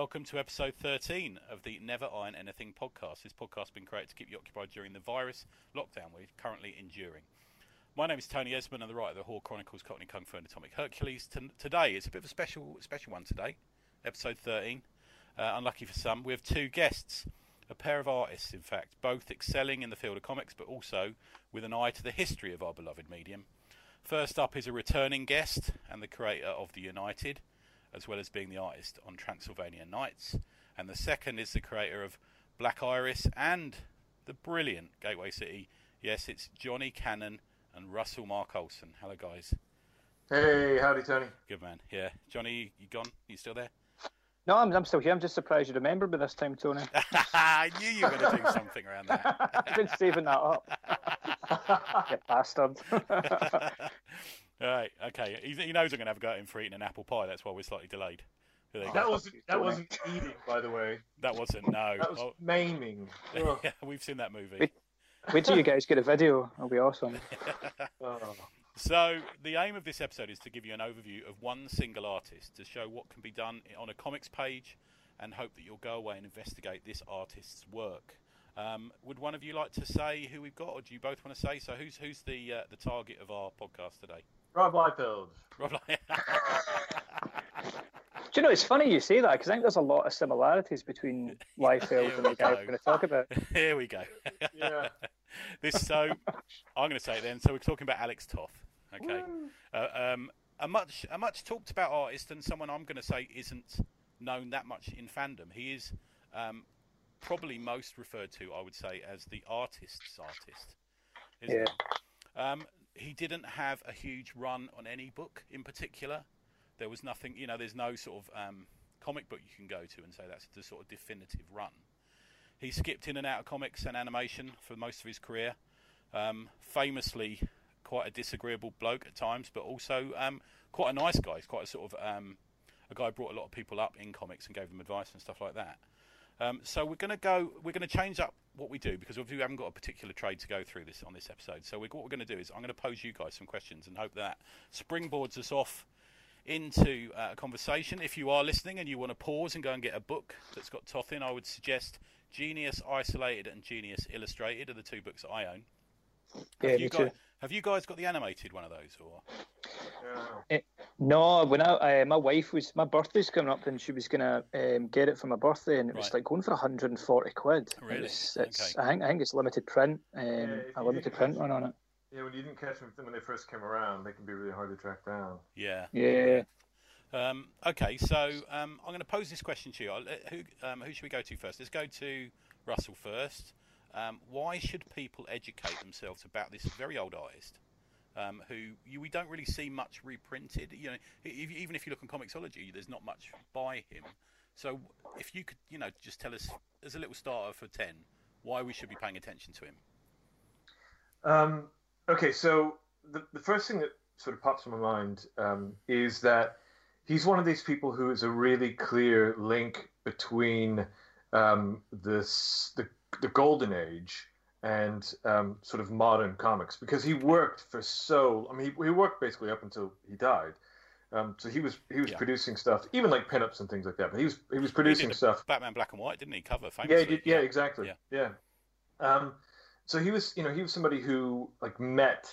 welcome to episode 13 of the Never Iron Anything podcast. This podcast has been created to keep you occupied during the virus lockdown we're currently enduring. My name is Tony Esmond, and the writer of the Horde Chronicles, Cockney Kung Fu and Atomic Hercules. Today, it's a bit of a special one today, episode 13. Unlucky for some, we have two guests, a pair of artists, in fact, both excelling in the field of comics, but also with an eye to the history of our beloved medium. First up is a returning guest and the creator of The United, as well as being the artist on Transylvania Nights. And the second is the creator of Black Iris and the brilliant Gateway City. Yes, it's Johnny Cannon and Russell Mark Olsen. Hello, guys. Hey, howdy, Tony. Good, man. Yeah. Johnny, you gone? You still there? No, I'm still here. I'm just surprised you remembered me this time, Tony. I knew you were going to do something around that. I've been saving that up. You bastard. Right, okay. He knows I'm going to have a go at him for eating an apple pie. That's why we're slightly delayed. That wasn't eating, by the way. That wasn't, no. That was maiming. Yeah, we've seen that movie. Wait till you guys get a video. It'll be awesome. So, the aim of this episode is to give you an overview of one single artist, to show what can be done on a comics page, and hope that you'll go away and investigate this artist's work. Would one of you like to say who we've got, or do you both want to say? So, who's the target of our podcast today? Rob Liefeld. Rob Liefeld. Do you know, it's funny you say that, because I think there's a lot of similarities between Liefeld and the guy we're going to talk about. Here we go. Yeah. So, I'm going to say it then. So, we're talking about Alex Toth. Okay. A much talked about artist, and someone I'm going to say isn't known that much in fandom. He is probably most referred to, I would say, as the artist's artist. Isn't he? He didn't have a huge run on any book in particular. There was nothing, there's no sort of comic book you can go to and say that's the sort of definitive run. He skipped in and out of comics and animation for most of his career. Famously quite a disagreeable bloke at times, but also quite a nice guy. He's quite a sort of a guy who brought a lot of people up in comics and gave them advice and stuff like that. So we're going to change up what we do, because we haven't got a particular trade to go through on this episode. So what we're going to do is I'm going to pose you guys some questions and hope that springboards us off into a conversation. If you are listening and you want to pause and go and get a book that's got Toth in, I would suggest Genius Isolated and Genius Illustrated are the two books that I own. Yeah, Have you guys got the animated one of those, or? No, when my birthday's coming up, and she was gonna get it for my birthday, and it was like going for 140 quid. Really? Okay. I think it's limited print, a limited print run on it. Yeah, when you didn't catch them when they first came around, they can be really hard to track down. Yeah. Okay, so I'm going to pose this question to you. Who should we go to first? Let's go to Russell first. Why should people educate themselves about this very old artist, who we don't really see much reprinted? Even if you look on Comixology, there's not much by him. So if you could, just tell us as a little starter for 10, why we should be paying attention to him. Okay, so the first thing that sort of pops in my mind is that he's one of these people who is a really clear link between the golden age and sort of modern comics, because he worked he worked basically up until he died. So he was producing stuff, even like pinups and things like that. But he was producing stuff. Batman Black and White, didn't he? Cover famously. Yeah, exactly. Yeah. So he was somebody who like met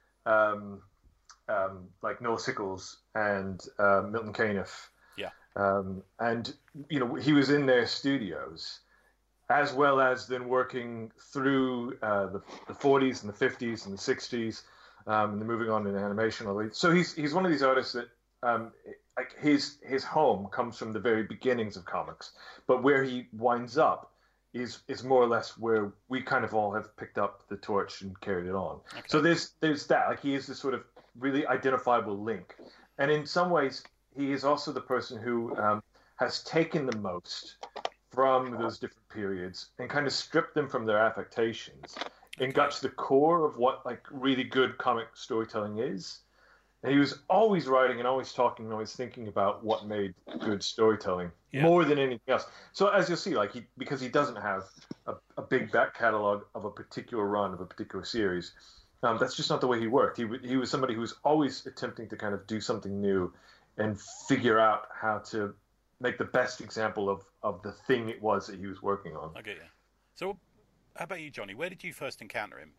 like Noah Sickles and Milton Caniff. Yeah. And he was in their studios, as well as then working through the 40s and the 50s and the 60s, and then moving on in animation. So he's one of these artists that like his home comes from the very beginnings of comics, but where he winds up is more or less where we kind of all have picked up the torch and carried it on. Okay. So there's that. Like, he is this sort of really identifiable link, and in some ways he is also the person who has taken the most from those different periods and kind of stripped them from their affectations and got to the core of what like really good comic storytelling is. And he was always writing and always talking and always thinking about what made good storytelling more than anything else. So as you'll see, like because he doesn't have a big back catalog of a particular run of a particular series, that's just not the way he worked. He was somebody who was always attempting to kind of do something new and figure out how to make the best example of the thing it was that he was working on. I get you. So, how about you, Johnny? Where did you first encounter him?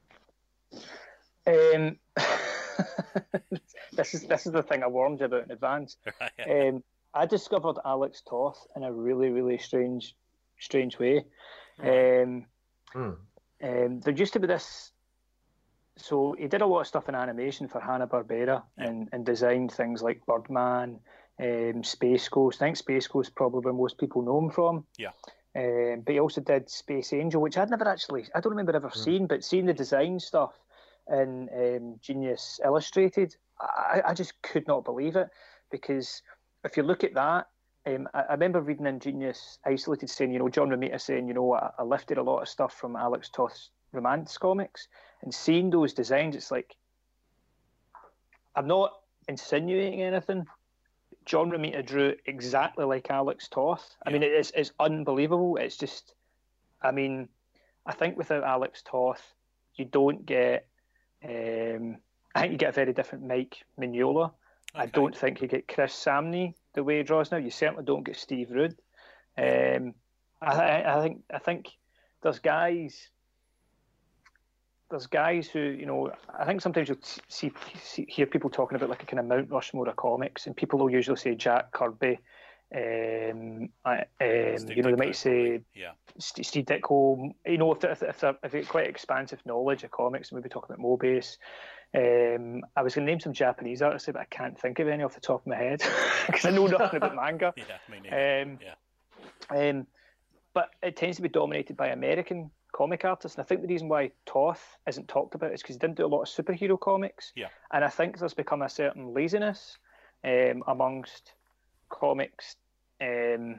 This is the thing I warned you about in advance. I discovered Alex Toth in a really, really strange way. Right. There used to be this. So he did a lot of stuff in animation for Hanna-Barbera and designed things like Birdman, Space Ghost. I think Space Ghost is probably where most people know him from. Yeah. But he also did Space Angel, which I don't remember ever seeing, but seeing the design stuff in Genius Illustrated, I just could not believe it, because if you look at that, I remember reading in Genius Isolated saying, John Romita saying, I lifted a lot of stuff from Alex Toth's Romance comics, and seeing those designs, it's like, I'm not insinuating anything. John Romita drew exactly like Alex Toth. I mean, it's unbelievable. It's just, I think without Alex Toth, you don't get, I think you get a very different Mike Mignola. Okay. I don't think you get Chris Samney the way he draws now. You certainly don't get Steve Rude. I think there's guys who, I think sometimes you'll hear people talking about like a kind of Mount Rushmore of comics, and people will usually say Jack Kirby. They might say Steve Ditko. If they've got quite expansive knowledge of comics, maybe talking about Mobius. I was going to name some Japanese artists, but I can't think of any off the top of my head because I know nothing about manga. Yeah, me neither. But it tends to be dominated by American comic artists, and I think the reason why Toth isn't talked about is because he didn't do a lot of superhero comics. Yeah. And I think there's become a certain laziness amongst comics. I don't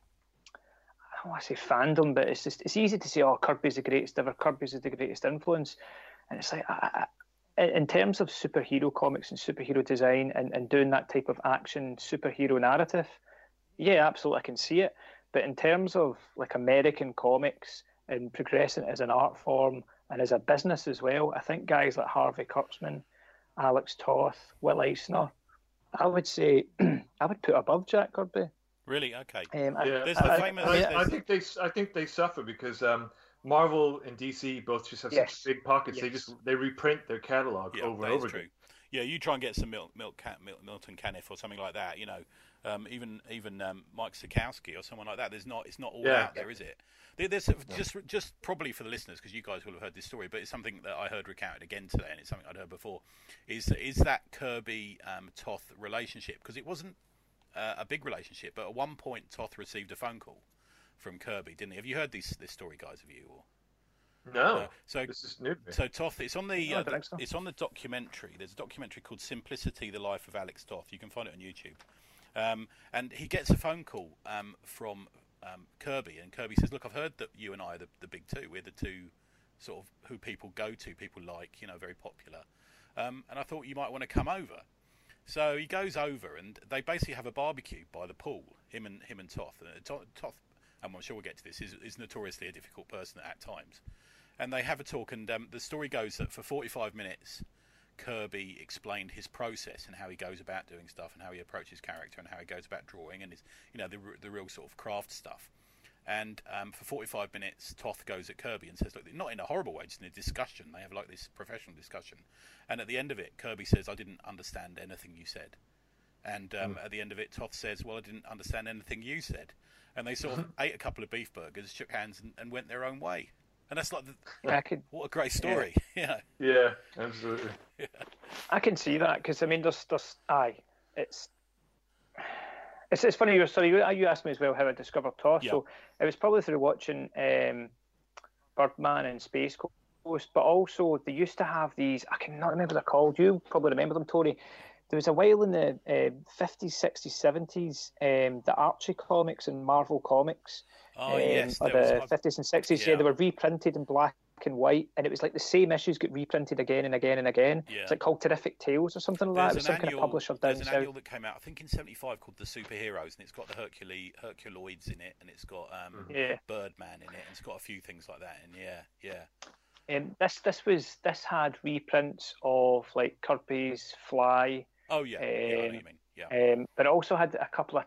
want to say fandom, but it's easy to say, Kirby's the greatest ever, Kirby's the greatest influence. And it's like, in terms of superhero comics and superhero design and doing that type of action superhero narrative, yeah, absolutely, I can see it. But in terms of like American comics and progressing as an art form and as a business as well, I think guys like Harvey Kurtzman, Alex Toth, Will Eisner, I would say I would put above Jack Kirby. Really? Okay. There's the famous. I think they suffer because Marvel and DC both just have such big pockets. Yes. They reprint their catalog over and over again. Yeah, you try and get some Milton Caniff or something like that. Even Mike Sikowski or someone like that. It's not all out there, is it? There's just probably for the listeners, because you guys will have heard this story, but it's something that I heard recounted again today, and it's something I'd heard before. Is that Kirby Toth relationship? Because it wasn't a big relationship, but at one point Toth received a phone call from Kirby, didn't he? Have you heard this story, guys? Have you? No. So this is new to me. So Toth, it's on it's on the documentary. There's a documentary called Simplicity: The Life of Alex Toth. You can find it on YouTube. And he gets a phone call from Kirby, and Kirby says, "Look, I've heard that you and I are the big two. We're the two sort of who people go to, people like, very popular. And I thought you might want to come over." So he goes over, and they basically have a barbecue by the pool. Him and Toth. And Toth, and I'm sure we'll get to this, is notoriously a difficult person at times. And they have a talk, and the story goes that for 45 minutes, Kirby explained his process and how he goes about doing stuff and how he approaches character and how he goes about drawing and his, the real sort of craft stuff. And for 45 minutes, Toth goes at Kirby and says, look, not in a horrible way, just in a discussion. They have like this professional discussion. And at the end of it, Kirby says, I didn't understand anything you said. And at the end of it, Toth says, well, I didn't understand anything you said. And they sort of ate a couple of beef burgers, shook hands, and went their own way. And that's like, what a great story. Yeah, absolutely. Yeah. I can see that, because, it's funny, you asked me as well how I discovered Toth. Yeah. So it was probably through watching Birdman and Space Ghost, but also they used to have these, I cannot remember what they're called, you probably remember them, Tony. There was a while in the 50s, 60s, 70s, the Archie comics and Marvel comics. Oh, yes. Or the 50s and 60s, they were reprinted in black and white, and it was like the same issues get reprinted again and again and again. Yeah. It's like called Terrific Tales or something like that. It was some kind of publisher down south. There's an annual that came out, I think in 75, called The Superheroes, and it's got the Herculoids in it, and it's got Birdman in it, and it's got a few things like that. And this had reprints of like Kirby's Fly. Oh yeah, I know what you mean. Yeah. But it also had a couple of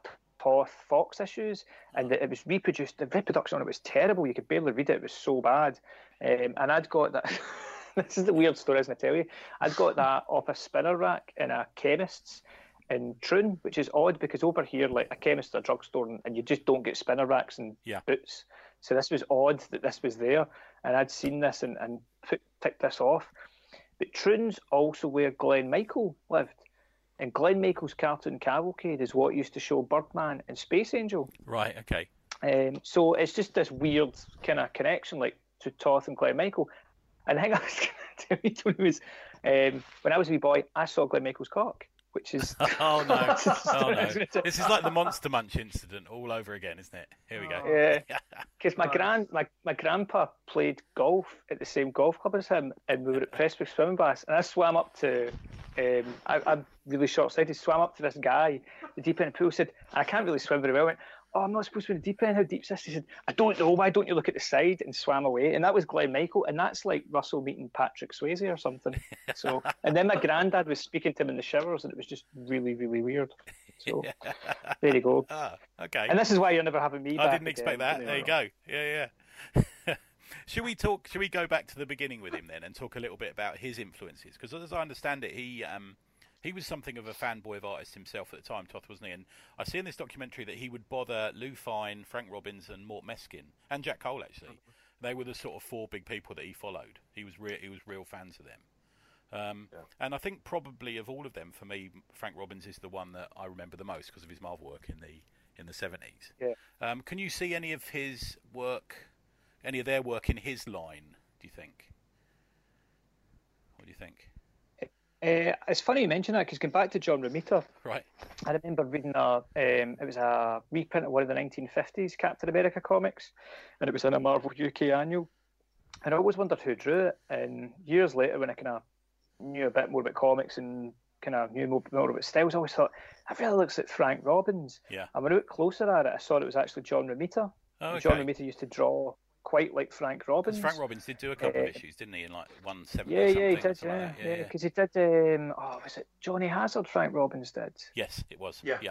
Toth Fox issues, and it was reproduced. The reproduction on it was terrible. You could barely read it. It was so bad. And I'd got that. This is the weird story, isn't it? I tell you, I'd got that off a spinner rack in a chemist's in Troon, which is odd because over here, like a chemist or a drugstore, and you just don't get spinner racks and boots. So this was odd that this was there, and I'd seen this and ticked this off. But Troon's also where Glenn Michael lived, and Glenn Michael's Cartoon Cavalcade is what used to show Birdman and Space Angel. Right. Okay. So it's just this weird kind of connection, like to Toth and Glenn Michael. And the thing I was going to tell you, Tony, was when I was a wee boy, I saw Glenn Michael's cock. Which is oh no! Oh no! This is like the Monster Munch incident all over again, isn't it? Here we go. Yeah, because my grandpa played golf at the same golf club as him, and we were at Prestwick Swimming Baths, and I swam up to. I'm really short-sighted. Swam up to this guy, the deep end of the pool. Said, I can't really swim very well. I went, oh, I'm not supposed to be in the deep end. How deep's this? He said, I don't know. Why don't you look at the side? And swam away. And that was Glenn Michael. And that's like Russell meeting Patrick Swayze or something. So, and then my granddad was speaking to him in the showers, and it was just really, really weird. So there you go. Okay. And this is why you're never having me back. I didn't expect that. There you go. Yeah. Should we go back to the beginning with him then and talk a little bit about his influences? Because as I understand it, he was something of a fanboy of artists himself at the time, Toth, wasn't he? And I see in this documentary that he would bother Lou Fine, Frank Robbins, and Mort Meskin, and Jack Cole actually. They were the sort of four big people that he followed. He was real fans of them. And I think probably of all of them, for me, Frank Robbins is the one that I remember the most because of his Marvel work in the 70s. Yeah. Can you see any of their work in his line? Do you think? What do you think? It's funny you mention that because going back to John Romita, right? I remember reading it was a reprint of one of the 1950s Captain America comics, and it was in a Marvel UK annual. And I always wondered who drew it. And years later, when I kind of knew a bit more about comics and kind of knew more about styles, I always thought that really looks like Frank Robbins. Yeah. And when I looked closer at it, I saw it was actually John Romita. Oh, okay. John Romita used to draw quite like Frank Robbins. Frank Robbins did do a couple of issues, didn't he? In like 170. Yeah, he did. Yeah, because he did. Was it Johnny Hazard? Frank Robbins did. Yes, it was. Yeah.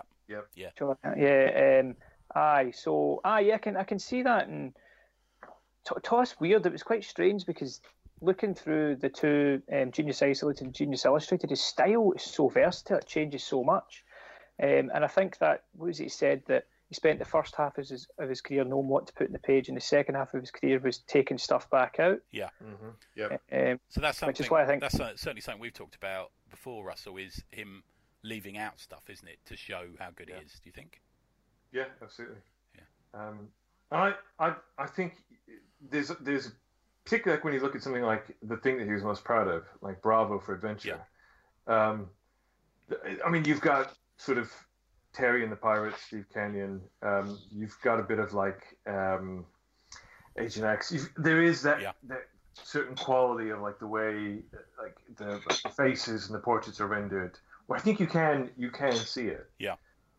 I can see that. And Toth's weird. It was quite strange because looking through the two Genius Isolated and Genius Illustrated, his style is so versatile. It changes so much. And I think that he said that he spent the first half of his career knowing what to put in the page, and the second half of his career was taking stuff back out. Yeah. Mm-hmm. Yep. So that's something. Which is why I think that's certainly something we've talked about before, Russell, is him leaving out stuff, isn't it, to show how good he is? Do you think? Yeah, absolutely. Yeah. I think there's particularly like when you look at something like the thing that he was most proud of, like Bravo for Adventure. Yeah. I mean, you've got sort of Terry and the Pirates, Steve Kenyon. You've got a bit of like Agent X. There is that certain quality of like the way like the faces and the portraits are rendered. Well, I think you can see it. Yeah.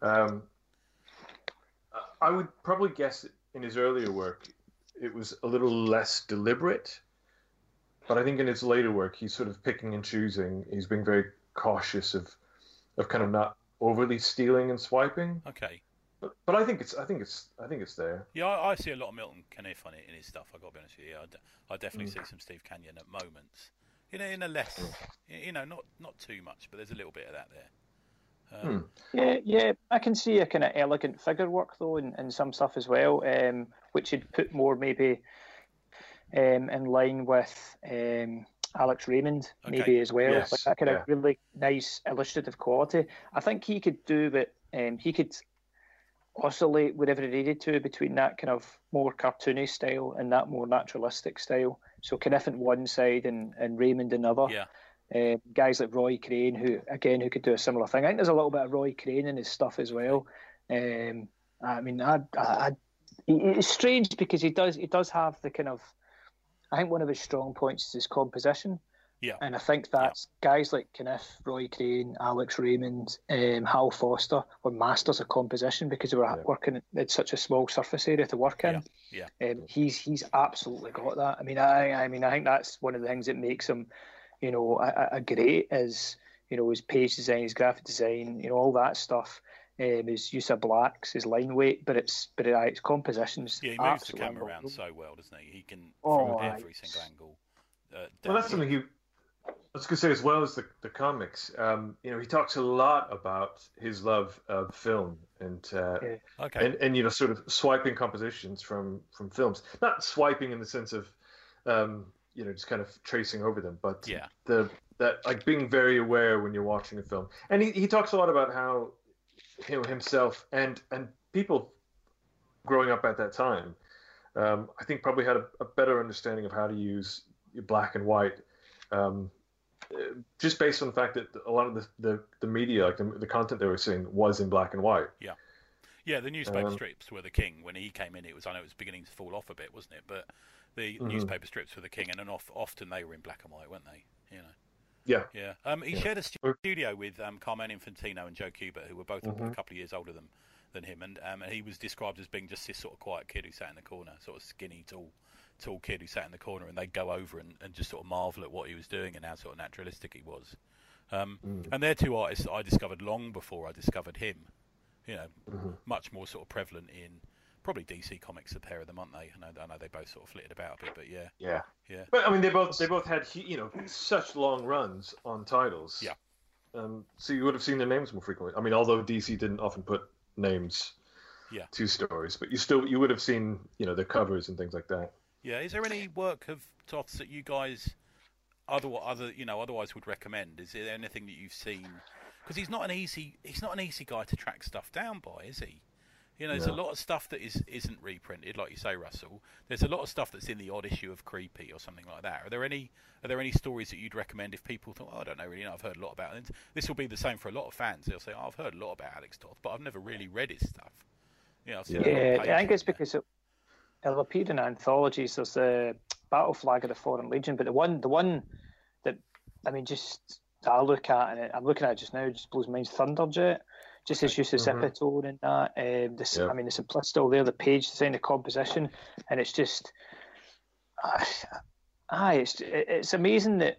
I would probably guess that in his earlier work it was a little less deliberate, but I think in his later work he's sort of picking and choosing. He's being very cautious of kind of not overly stealing and swiping. Okay. But I think it's there. Yeah, I see a lot of Milton Caniff on it in his stuff. I got to be honest with you. I definitely see some Steve Kenyon at moments. In a less, not too much, but there's a little bit of that there. Yeah, I can see a kind of elegant figure work though in some stuff as well, which you'd put more maybe in line with Alex Raymond maybe as well. Yes. Like that kind of really nice illustrative quality. I think he could do it. He could oscillate wherever he needed to between that kind of more cartoony style and that more naturalistic style. So Caniff on one side and Raymond another. Yeah. Guys like Roy Crane who could do a similar thing. I think there's a little bit of Roy Crane in his stuff as well. I mean, it's strange because he does have the kind of. I think one of his strong points is his composition. Yeah. And I think that's guys like Caniff, Roy Crane, Alex Raymond, Hal Foster were masters of composition because they were working at such a small surface area to work in. Yeah. He's absolutely got that. I think that's one of the things that makes him, a great is, his page design, his graphic design, all that stuff. his use of blacks, his line weight, but its composition's Yeah, he moves the absolutely camera around unbelievable. so well, doesn't he? He can Oh, from every single angle. Well, that's something I was going to say as well as the comics. He talks a lot about his love of film yeah. Okay. and sort of swiping compositions from films. Not swiping in the sense of just kind of tracing over them, but Yeah. that like being very aware when you're watching a film. And he talks a lot about how himself and people growing up at that time, I think probably had a better understanding of how to use black and white. Just based on the fact that a lot of the media, like the content they were seeing, was in black and white. Yeah, the newspaper strips were the king. When he came in, I know it was beginning to fall off a bit, wasn't it? But the newspaper strips were the king, and then often they were in black and white, weren't they? Yeah. He shared a studio with Carmine Infantino and Joe Kubert, who were both a couple of years older than him, and he was described as being just this sort of quiet kid who sat in the corner, sort of skinny, tall kid who sat in the corner, and they'd go over and just sort of marvel at what he was doing and how sort of naturalistic he was. And they're two artists that I discovered long before I discovered him. Much more sort of prevalent in probably DC Comics, a pair of them, aren't they? I know they both sort of flitted about a bit, but yeah. But I mean, they both had such long runs on titles. Yeah. So you would have seen their names more frequently. I mean, although DC didn't often put names to stories, but you would have seen the covers and things like that. Yeah. Is there any work of Toth's that you guys otherwise would recommend? Is there anything that you've seen? Because he's not an easy guy to track stuff down by, is he? There's a lot of stuff that isn't reprinted, like you say, Russell. There's a lot of stuff that's in the odd issue of Creepy or something like that. Are there any stories that you'd recommend if people thought, I don't know really, I've heard a lot about it? This will be the same for a lot of fans. They'll say, I've heard a lot about Alex Toth, but I've never really read his stuff. I think it's because it'll appear in anthologies. There's the Battle Flag of the Foreign Legion, but the one that I look at, and I'm looking at it just now, just blows my mind. Thunderjet, just his use of Zipatone and that. The simplicity all there, the page design, the composition, and it's just, it's amazing that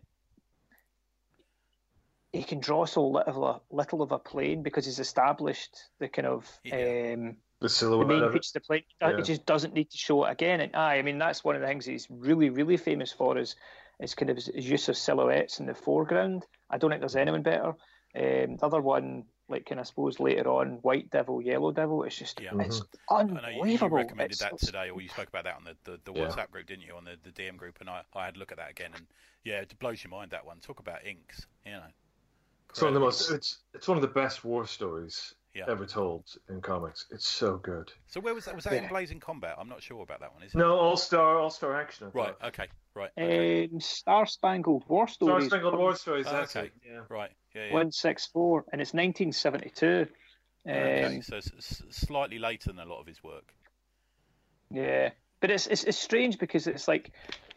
he can draw so little of a plane because he's established the kind of the silhouette, the main feature of the plane. He just doesn't need to show it again. And that's one of the things he's really, really famous for is kind of his use of silhouettes in the foreground. I don't think there's anyone better. The other one, like I suppose later on, White Devil, Yellow Devil, it's just it's unbelievable. I know you recommended that today, or you spoke about that on the WhatsApp group, didn't you? On the DM group, and I had a look at that again, and it blows your mind, that one. Talk about inks, It's one of the most. It's one of the best war stories ever told in comics. It's so good. So where was that? Was that in Blazing Combat? I'm not sure about that one. Is it? No, All Star Action. Right. Okay. Star Spangled War Stories. Star Spangled War Stories. That's okay. it. Yeah. Right. Yeah. 164, and it's 1972. Okay. So it's slightly later than a lot of his work. Yeah, but it's strange because it's like,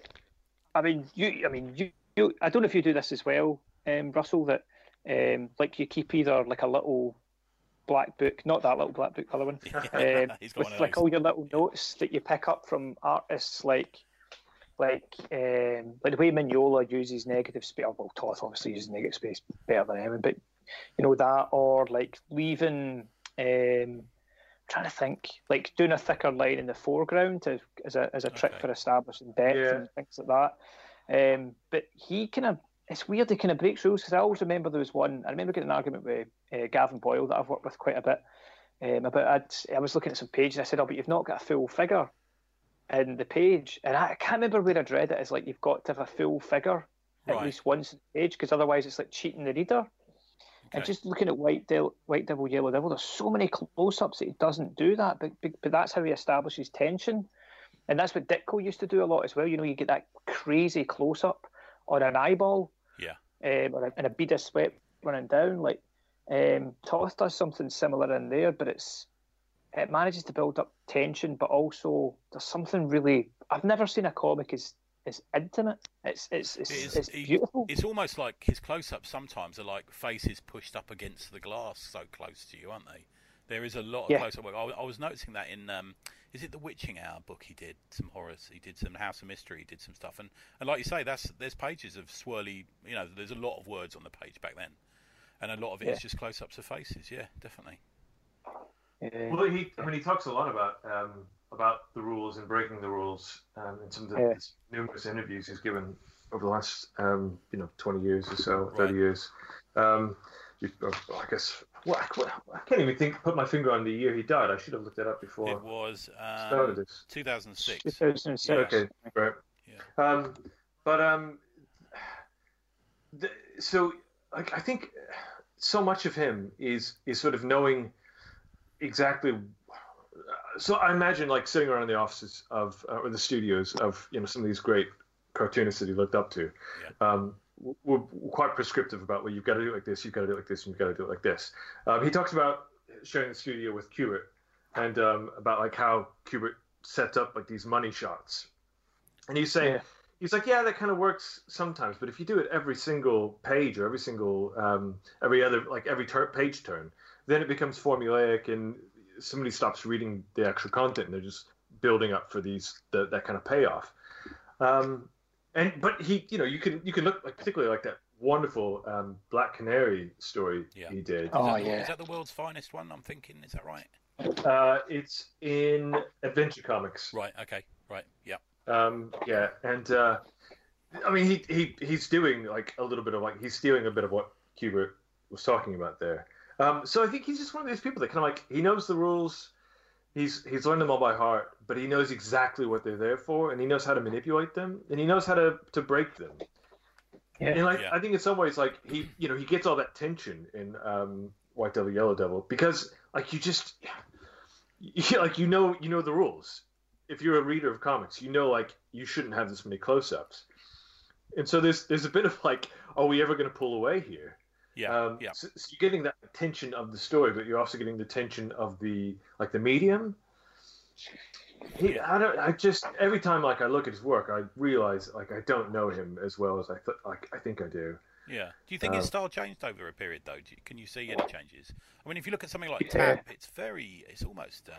you. I don't know if you do this as well, Russell. That like you keep either like a little black book, not that little black book, the other one, with like all your little notes that you pick up from artists like the way Mignola uses negative space. Well, Toth obviously uses negative space better than anyone, but that, or like leaving. Trying to think, like doing a thicker line in the foreground as a trick for establishing depth and things like that. But he it's weird, he kind of breaks rules, because I always remember there was one, I remember getting an argument with Gavin Boyle that I've worked with quite a bit, about I was looking at some page and I said, but you've not got a full figure in the page. And I can't remember where I'd read it as like you've got to have a full figure at least once in the page, because otherwise it's like cheating the reader. And just looking at White Devil, Yellow Devil, there's so many close-ups that he doesn't do that, but that's how he establishes tension. And that's what Ditko used to do a lot as well. You get that crazy close-up on an eyeball, and a bead of sweat running down. Like Toth does something similar in there, but it manages to build up tension, but also there's something really. I've never seen a comic as intimate. It's beautiful. It's almost like his close-ups sometimes are like faces pushed up against the glass, so close to you, aren't they? There is a lot of close-up work. I was noticing that in is it the Witching Hour book? He did some horrors. He did some House of Mystery. He did some stuff, and like you say, there's pages of swirly. There's a lot of words on the page back then, and a lot of it is just close-ups of faces. Yeah, definitely. Well, he talks a lot about the rules and breaking the rules in some of the numerous interviews he's given over the last 20 years or so, 30 years. I guess I can't even put my finger on the year he died. I should have looked that up before. It was 2006. 2006. Okay, right. Yeah. So I think so much of him is sort of knowing exactly. So I imagine like sitting around the offices of or the studios of some of these great cartoonists that he looked up to. Yeah. Were quite prescriptive about, well, you've got to do it like this, you've got to do it like this, and you've got to do it like this. He talks about sharing the studio with Kubert and about like how Kubert sets up like these money shots. And he's saying, he's like, yeah, that kind of works sometimes, but if you do it every single page or every single, every page turn, then it becomes formulaic and somebody stops reading the actual content and they're just building up for that kind of payoff. But he, you can look like particularly like that wonderful Black Canary story he did. Is that the world's finest one? I'm thinking, is that right? It's in Adventure Comics. Right. Okay. Right. Yeah. And I mean, he's doing like a little bit of he's stealing a bit of what Kubert was talking about there. So I think he's just one of those people that kind of he knows the rules. He's learned them all by heart, but he knows exactly what they're there for, and he knows how to manipulate them, and he knows how to break them. Yeah. And I think in some ways, he gets all that tension in White Devil, Yellow Devil, because you know the rules. If you're a reader of comics, you shouldn't have this many close-ups, and so there's a bit of are we ever going to pull away here? Yeah. So you're getting that tension of the story, but you're also getting the tension of the medium. Every time I look at his work, I realize I don't know him as well as I think I do. Yeah. Do you think his style changed over a period though? Can you see any changes? I mean, if you look at something like Tap, it's almost.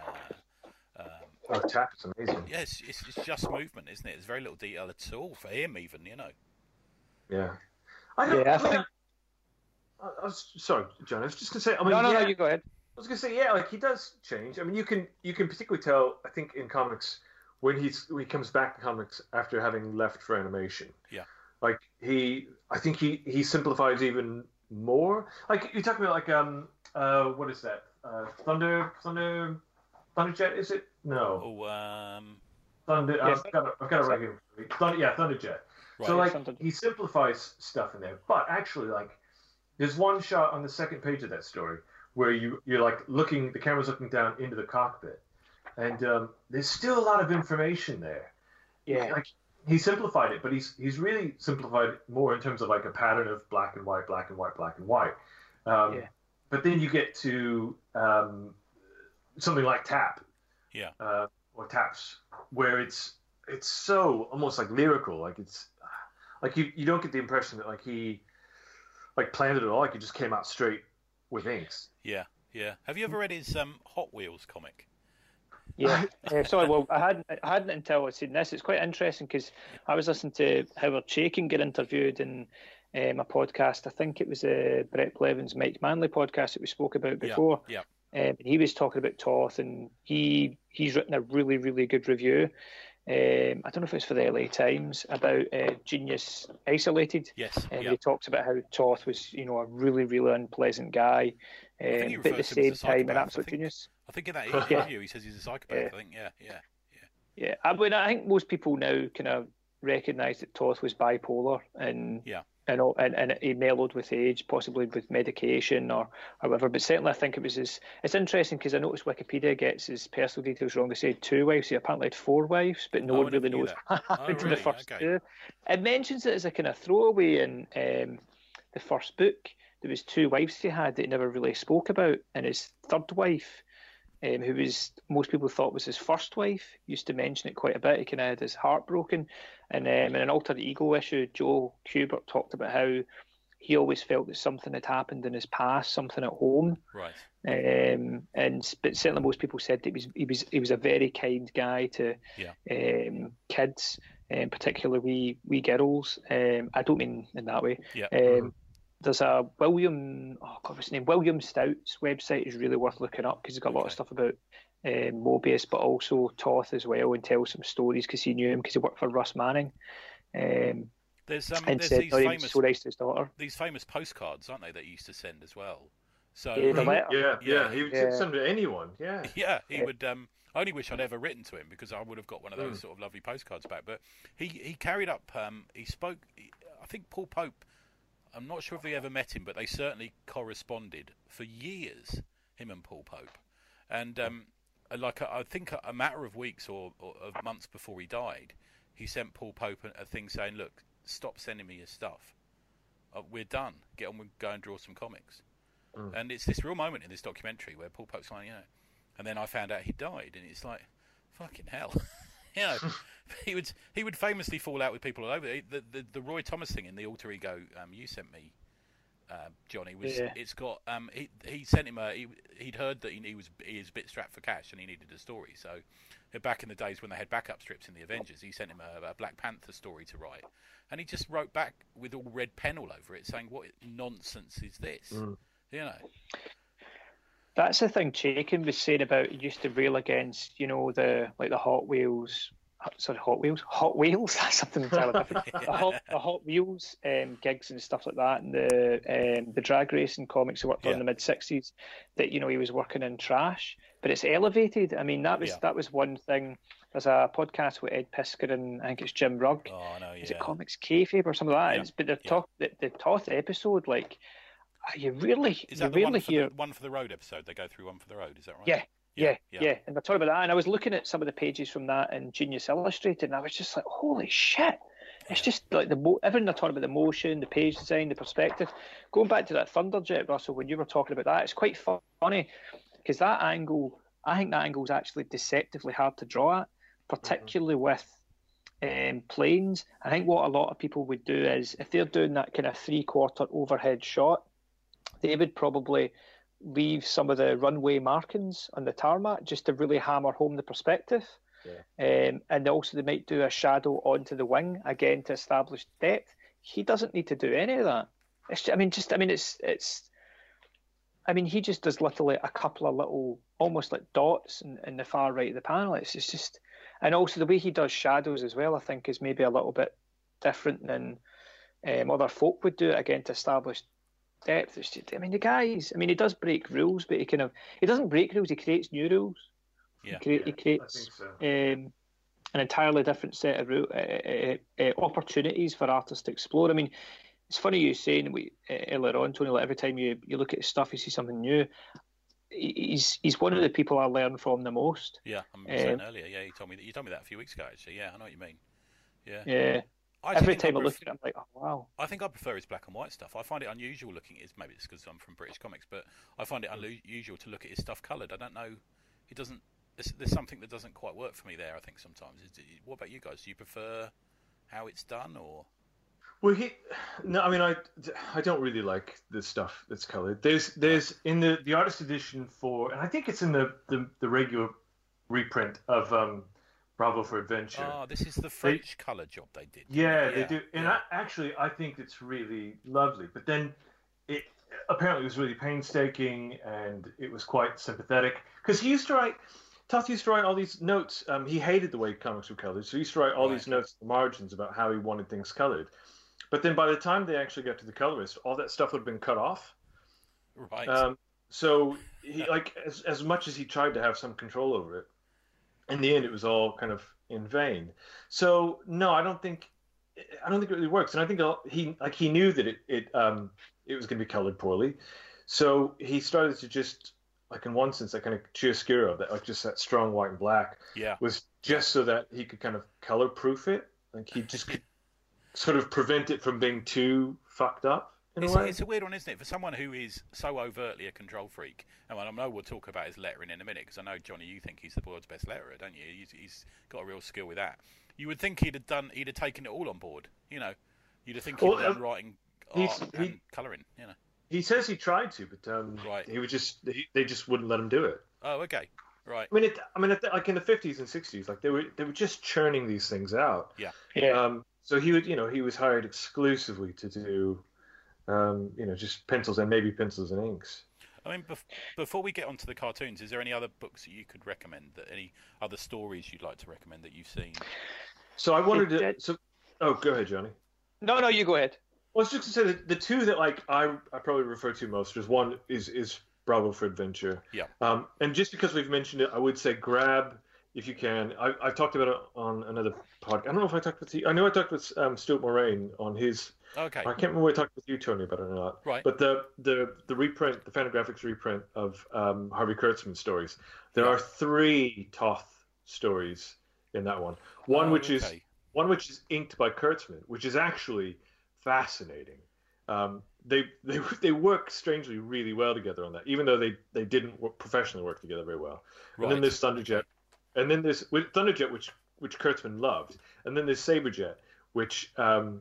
Tap is amazing. Yes, it's just movement, isn't it? There's very little detail at all for him, even. Yeah. I think. Sorry, John. I was just going to say. No, you go ahead. I was going to say, he does change. I mean, you can particularly tell, I think, in comics when he comes back to comics after having left for animation. Yeah. I think he simplifies even more. You're talking about what is that? Thunderjet, is it? No. Oh, Thunder. Yes. I've got it right here. Thunderjet. Right. So he simplifies stuff in there, but actually there's one shot on the second page of that story where you're looking, the camera's looking down into the cockpit, and there's still a lot of information there. Yeah. He simplified it, but he's really simplified it more in terms of a pattern of black and white, black and white, black and white. But then you get to something like Tap. Yeah. Or Taps, where it's so almost lyrical. It's you don't get the impression that he planned it all. He just came out straight with inks. Yeah. Have you ever read his Hot Wheels comic? Yeah. Sorry, well, I hadn't until I'd seen this. It's quite interesting because I was listening to Howard Chaykin get interviewed in a podcast. I think it was Brett Plevin's Mike Manley podcast that we spoke about before. Yeah. He was talking about Toth, and he's written a really, really good review. I don't know if it's for the LA Times about Genius Isolated. Yes. He talks about how Toth was, a really, really unpleasant guy, but at the same time an absolute genius. I think in that interview he says he's a psychopath. I think, yeah. I think most people now kind of recognise that Toth was bipolar, and he mellowed with age, possibly with medication or whatever. But certainly, I think it's interesting because I noticed Wikipedia gets his personal details wrong. They said 2 wives. He apparently had 4 wives, but no one really knows what happened to the first 2. It mentions it as a kind of throwaway in the first book. There was 2 wives he had that he never really spoke about, and his third wife, who was most people thought was his first wife, used to mention it quite a bit. He kind of had his heart broken. And in an Alter Ego issue, Joe Kubert talked about how he always felt that something had happened in his past, something at home. Right. But certainly most people said that he was a very kind guy to kids, particularly wee girls. I don't mean in that way. Yeah. there's a what's his name? William Stout's website is really worth looking up because he's got a lot of stuff about Mobius, but also Toth as well, and tells some stories because he knew him because he worked for Russ Manning. There's and these said, "Oh, he was famous so nice to his daughter." these famous postcards, aren't they, that he used to send as well? So Yeah, the letter. Yeah. He would send them to anyone. Yeah. yeah, he would. I only wish I'd ever written to him because I would have got one of those sort of lovely postcards back. But he carried up. He spoke. I think Paul Pope. I'm not sure if they ever met him, but they certainly corresponded for years. Him and Paul Pope, and I think a matter of weeks or of months before he died, he sent Paul Pope a thing saying, "Look, stop sending me your stuff. We're done. Get on with go and draw some comics." And it's this real moment in this documentary where Paul Pope's like, and then I found out he died, and it's like, fucking hell, he would famously fall out with people all over. The Roy Thomas thing in the alter ego you sent me, Johnny, was it's got he sent him he'd heard that he was a bit strapped for cash and he needed a story. So back in the days when they had backup strips in the Avengers, he sent him a Black Panther story to write, and he just wrote back with all red pen all over it saying, "What nonsense is this?" That's the thing Chaikin was saying about he used to rail against, the Hot Wheels. Sorry, Hot Wheels. That's something entirely different. The Hot Wheels gigs and stuff like that, and the drag racing comics he worked on in the mid '60s. That he was working in trash, but it's elevated. I mean, that was one thing. There's a podcast with Ed Piskor and I think it's Jim Rugg. Oh, I know, yeah. Is it Comics Kayfabe or something like that? But the Toth episode, like. You really hear one for the road episode. They go through one for the road. Is that right? Yeah. And they're talking about that, and I was looking at some of the pages from that in Genius Illustrated, and I was just like, "Holy shit!" It's just like everything they're talking about, the motion, the page design, the perspective. Going back to that Thunderjet, Russell, when you were talking about that, it's quite funny because that angle, I think that angle is actually deceptively hard to draw at, particularly with planes. I think what a lot of people would do is if they're doing that kind of 3/4 overhead shot, they would probably leave some of the runway markings on the tarmac just to really hammer home the perspective. And also they might do a shadow onto the wing, again, to establish depth. He doesn't need to do any of that. He just does literally a couple of little, almost like dots in the far right of the panel. It's just, and also the way he does shadows as well, I think, is maybe a little bit different than other folk would do it, again, to establish depth. It's just, the guys, he does break rules, but he doesn't break rules, he creates new rules. He creates an entirely different set of opportunities for artists to explore. It's funny you saying earlier on, Tony, like every time you look at his stuff, you see something new. He's one of the people I learn from the most. Yeah, I was saying earlier. Yeah, you told me that a few weeks ago. Actually, yeah, I know what you mean. Yeah. Every time I look at it, I'm like, oh, wow. I think I prefer his black and white stuff. I find it unusual looking at his, maybe it's because I'm from British comics, but I find it unusual to look at his stuff coloured. I don't know, he doesn't, there's something that doesn't quite work for me there, I think, sometimes. What about you guys? Do you prefer how it's done, or? Well, I don't really like the stuff that's coloured. There's in the artist edition for, and I think it's in the regular reprint of Bravo for Adventure. Oh, this is the French colour job they did. Yeah, they do. And I think it's really lovely. But then apparently it was really painstaking and it was quite sympathetic. Because Toth used to write all these notes. He hated the way comics were coloured. So he used to write all these notes in the margins about how he wanted things coloured. But then by the time they actually got to the colorist, all that stuff would have been cut off. Right. So he, as much as he tried to have some control over it, in the end, it was all kind of in vain. So no, I don't think it really works. And I think he knew that it was going to be colored poorly, so he started to just, like, in one sense, that kind of chiaroscuro, that like just that strong white and black, was just so that he could kind of color proof it. Like he just could sort of prevent it from being too fucked up. It's a weird one, isn't it? For someone who is so overtly a control freak, and I know we'll talk about his lettering in a minute, because I know, Johnny, you think he's the world's best letterer, don't you? He's got a real skill with that. You would think he'd have taken it all on board, You'd have think he'd have done writing, art, and colouring, He says he tried to, but he would they just wouldn't let him do it. Oh, okay, right. Like in the 50s and 60s, like they were just churning these things out. Yeah. So he was hired exclusively to do just pencils and maybe pencils and inks. I mean, before we get onto the cartoons, is there any other books that you could recommend? Any other stories you'd like to recommend that you've seen? So I wanted to. Oh, go ahead, Johnny. No, you go ahead. Well, I was just going to say that the two that I probably refer to most is one is Bravo for Adventure. Yeah. And just because we've mentioned it, I would say grab if you can. I've talked about it on another podcast. I don't know if I talked with you. I know I talked with Stuart Moraine on his. Okay. I can't remember whether I talked with you, Tony, about it or not. Right. But the reprint, the Fantagraphics reprint of Harvey Kurtzman stories, there are 3 Toth stories in that one. One which is inked by Kurtzman, which is actually fascinating. They work strangely really well together on that, even though they didn't professionally work together very well. Right. And then there's Thunderjet, and then there's Thunderjet, which Kurtzman loved, and then there's Saberjet, which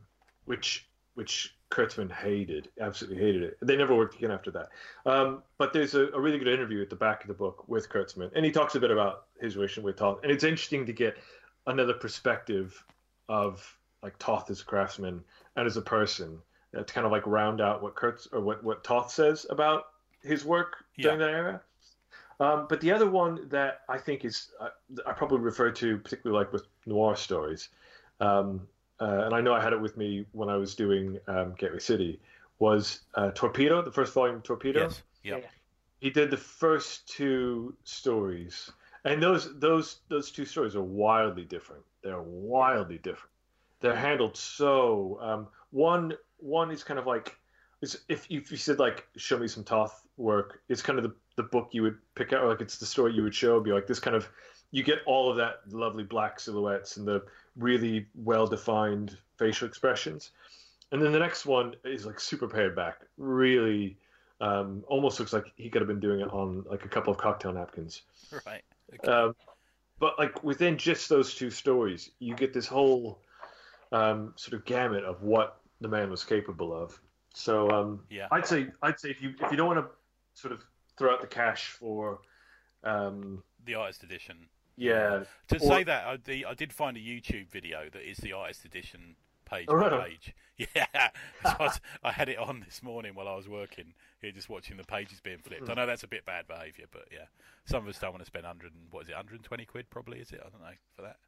Kurtzman absolutely hated it. They never worked again after that. But there's a really good interview at the back of the book with Kurtzman, and he talks a bit about his relation with Toth, and it's interesting to get another perspective of like Toth as a craftsman and as a person to kind of like round out what Toth says about his work during that era. But the other one that I think is I probably refer to particularly like with noir stories, and I know I had it with me when I was doing Gateway City, was Torpedo, the first volume of Torpedo. Yes. Yeah. He did the first 2 stories, and those 2 stories are wildly different. They're wildly different. They're handled so. One is kind of like, if you said like, show me some Toth work, it's kind of the book you would pick out, or like it's the story you would show. Be like this kind of, you get all of that lovely black silhouettes and the really well-defined facial expressions. And then the next one is like super pared back, really almost looks like he could have been doing it on like a couple of cocktail napkins. Right. Okay. But like within just those 2 stories, you get this whole sort of gamut of what the man was capable of. So I'd say if you don't want to sort of throw out the cash for the artist edition. Yeah. Say that, I did find a YouTube video that is the artist edition page page. Yeah. I had it on this morning while I was working here, just watching the pages being flipped. I know that's a bit bad behaviour, but yeah, some of us don't want to spend 120 quid probably, is it? I don't know, for that.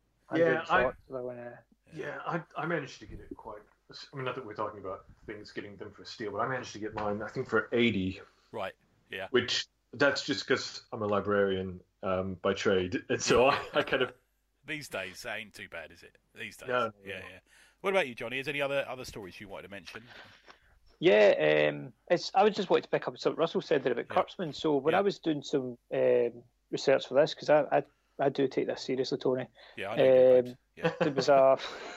I managed to get it quite. I mean, not that we're talking about things getting them for steal, but I managed to get mine, I think, for 80. Right. Yeah. Which that's just because I'm a librarian by trade, and so I kind of. These days, that ain't too bad, is it? These days. No. Yeah. What about you, Johnny? Is there any other stories you wanted to mention? Yeah, I would just want to pick up something Russell said there about Kurtzman. So when I was doing some research for this, because I do take this seriously, Tony. Yeah, I know. There was a.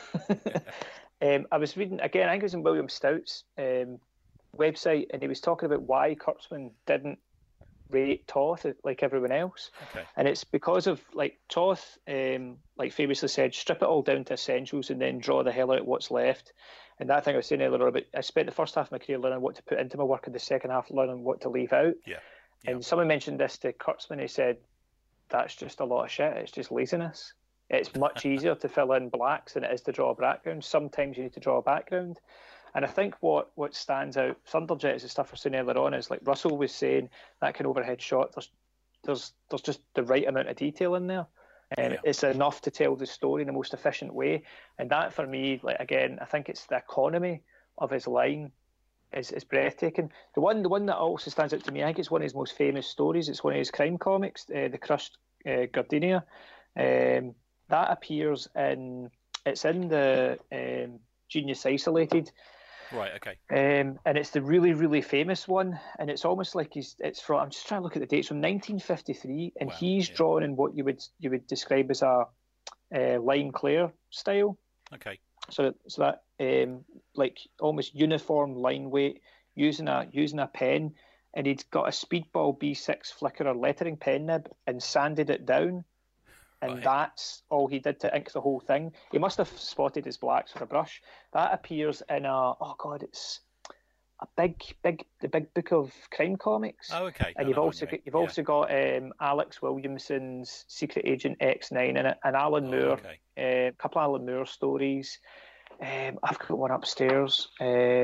I was reading again. I think it was in William Stout's website, and he was talking about why Kurtzman didn't rate Toth like everyone else. Okay. And it's because of like Toth, like famously said, strip it all down to essentials and then draw the hell out what's left. And that thing I was saying earlier about, I spent the first half of my career learning what to put into my work, and the second half learning what to leave out. Yeah. And someone mentioned this to Kurtzman. He said, "That's just a lot of shit. It's just laziness. It's much easier to fill in blacks than it is to draw a background. Sometimes you need to draw a background." And I think what stands out, Thunderjet is the stuff we're saying earlier on, is like Russell was saying, that kind of overhead shot, there's just the right amount of detail in there. And it's enough to tell the story in the most efficient way. And that for me, like again, I think it's the economy of his line is breathtaking. The one that also stands out to me, I think it's one of his most famous stories. It's one of his crime comics, The Crushed Gardenia. That appears in the Genius Isolated. Right. Okay. And it's the really, really famous one, and it's almost like it's from. I'm just trying to look at the dates from 1953, and he's drawn in what you would describe as a line Claire style. Okay. So that like almost uniform line weight, using a pen, and he'd got a Speedball B6 flickerer lettering pen nib and sanded it down. And that's all he did to ink the whole thing. He must have spotted his blacks with a brush. That appears in it's a the big book of crime comics. Oh, okay. And you've also got Alex Williamson's Secret Agent X9 in it, and Alan Moore, a couple of Alan Moore stories. I've got one upstairs.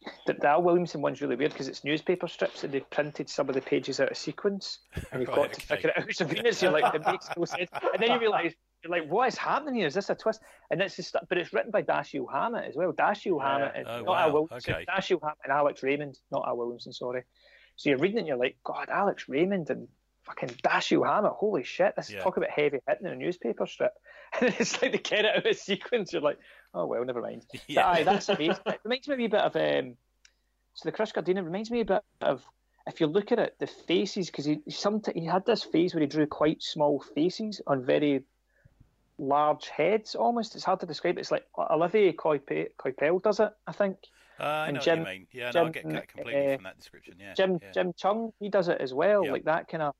The Al Williamson one's really weird because it's newspaper strips and they've printed some of the pages out of sequence, and you've got to figure it out. So you're like, it makes no sense. And then you realise, you're like, what is happening here? Is this a twist? And it's just, but it's written by Dashiell Hammett as well. Dashiell Hammett, and not Al Williamson. Okay. Dashiell Hammett and Alex Raymond, not Al Williamson, sorry. So you're reading it and you're like, God, Alex Raymond and fucking Dashiell Hammett, holy shit, this is talk about heavy hitting in a newspaper strip. And it's like they get it out of sequence. You're like, oh, well, never mind. Yeah. But, that's amazing. It reminds me a wee bit of, so the Chris Gardiner reminds me a bit of, if you look at it, the faces, because he had this phase where he drew quite small faces on very large heads almost. It's hard to describe. It's like Olivier Coipel does it, I think. I know Jim, what you mean. Yeah, Jim, no, I get that completely from that description. Yeah, Jim Chung, he does it as well. Yeah. Like that kind of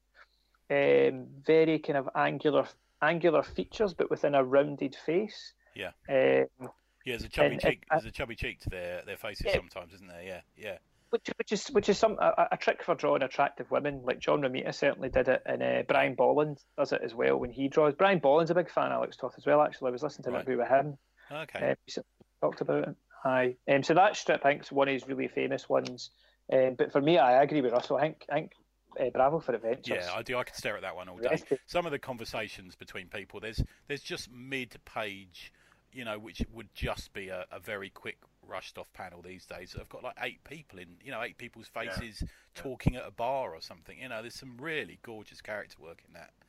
very kind of angular features, but within a rounded face. Yeah. Yeah, there's a chubby cheek. There's a chubby cheek to their faces sometimes, isn't there? Yeah. Which is a trick for drawing attractive women. Like John Romita certainly did it, and Brian Bolland does it as well when he draws. Brian Bolland's a big fan of Alex Toth as well. Actually, I was listening to an interview with him. Okay. Talked about it. Aye. So that strip, I think, is one of his really famous ones. But for me, I agree with Russell. I think Bravo for Adventures. Yeah, I do. I could stare at that one all day. Some of the conversations between people, there's just mid-page, which would just be a very quick rushed off panel these days. I've got like 8 people in, 8 people's faces talking at a bar or something. There's some really gorgeous character work in that.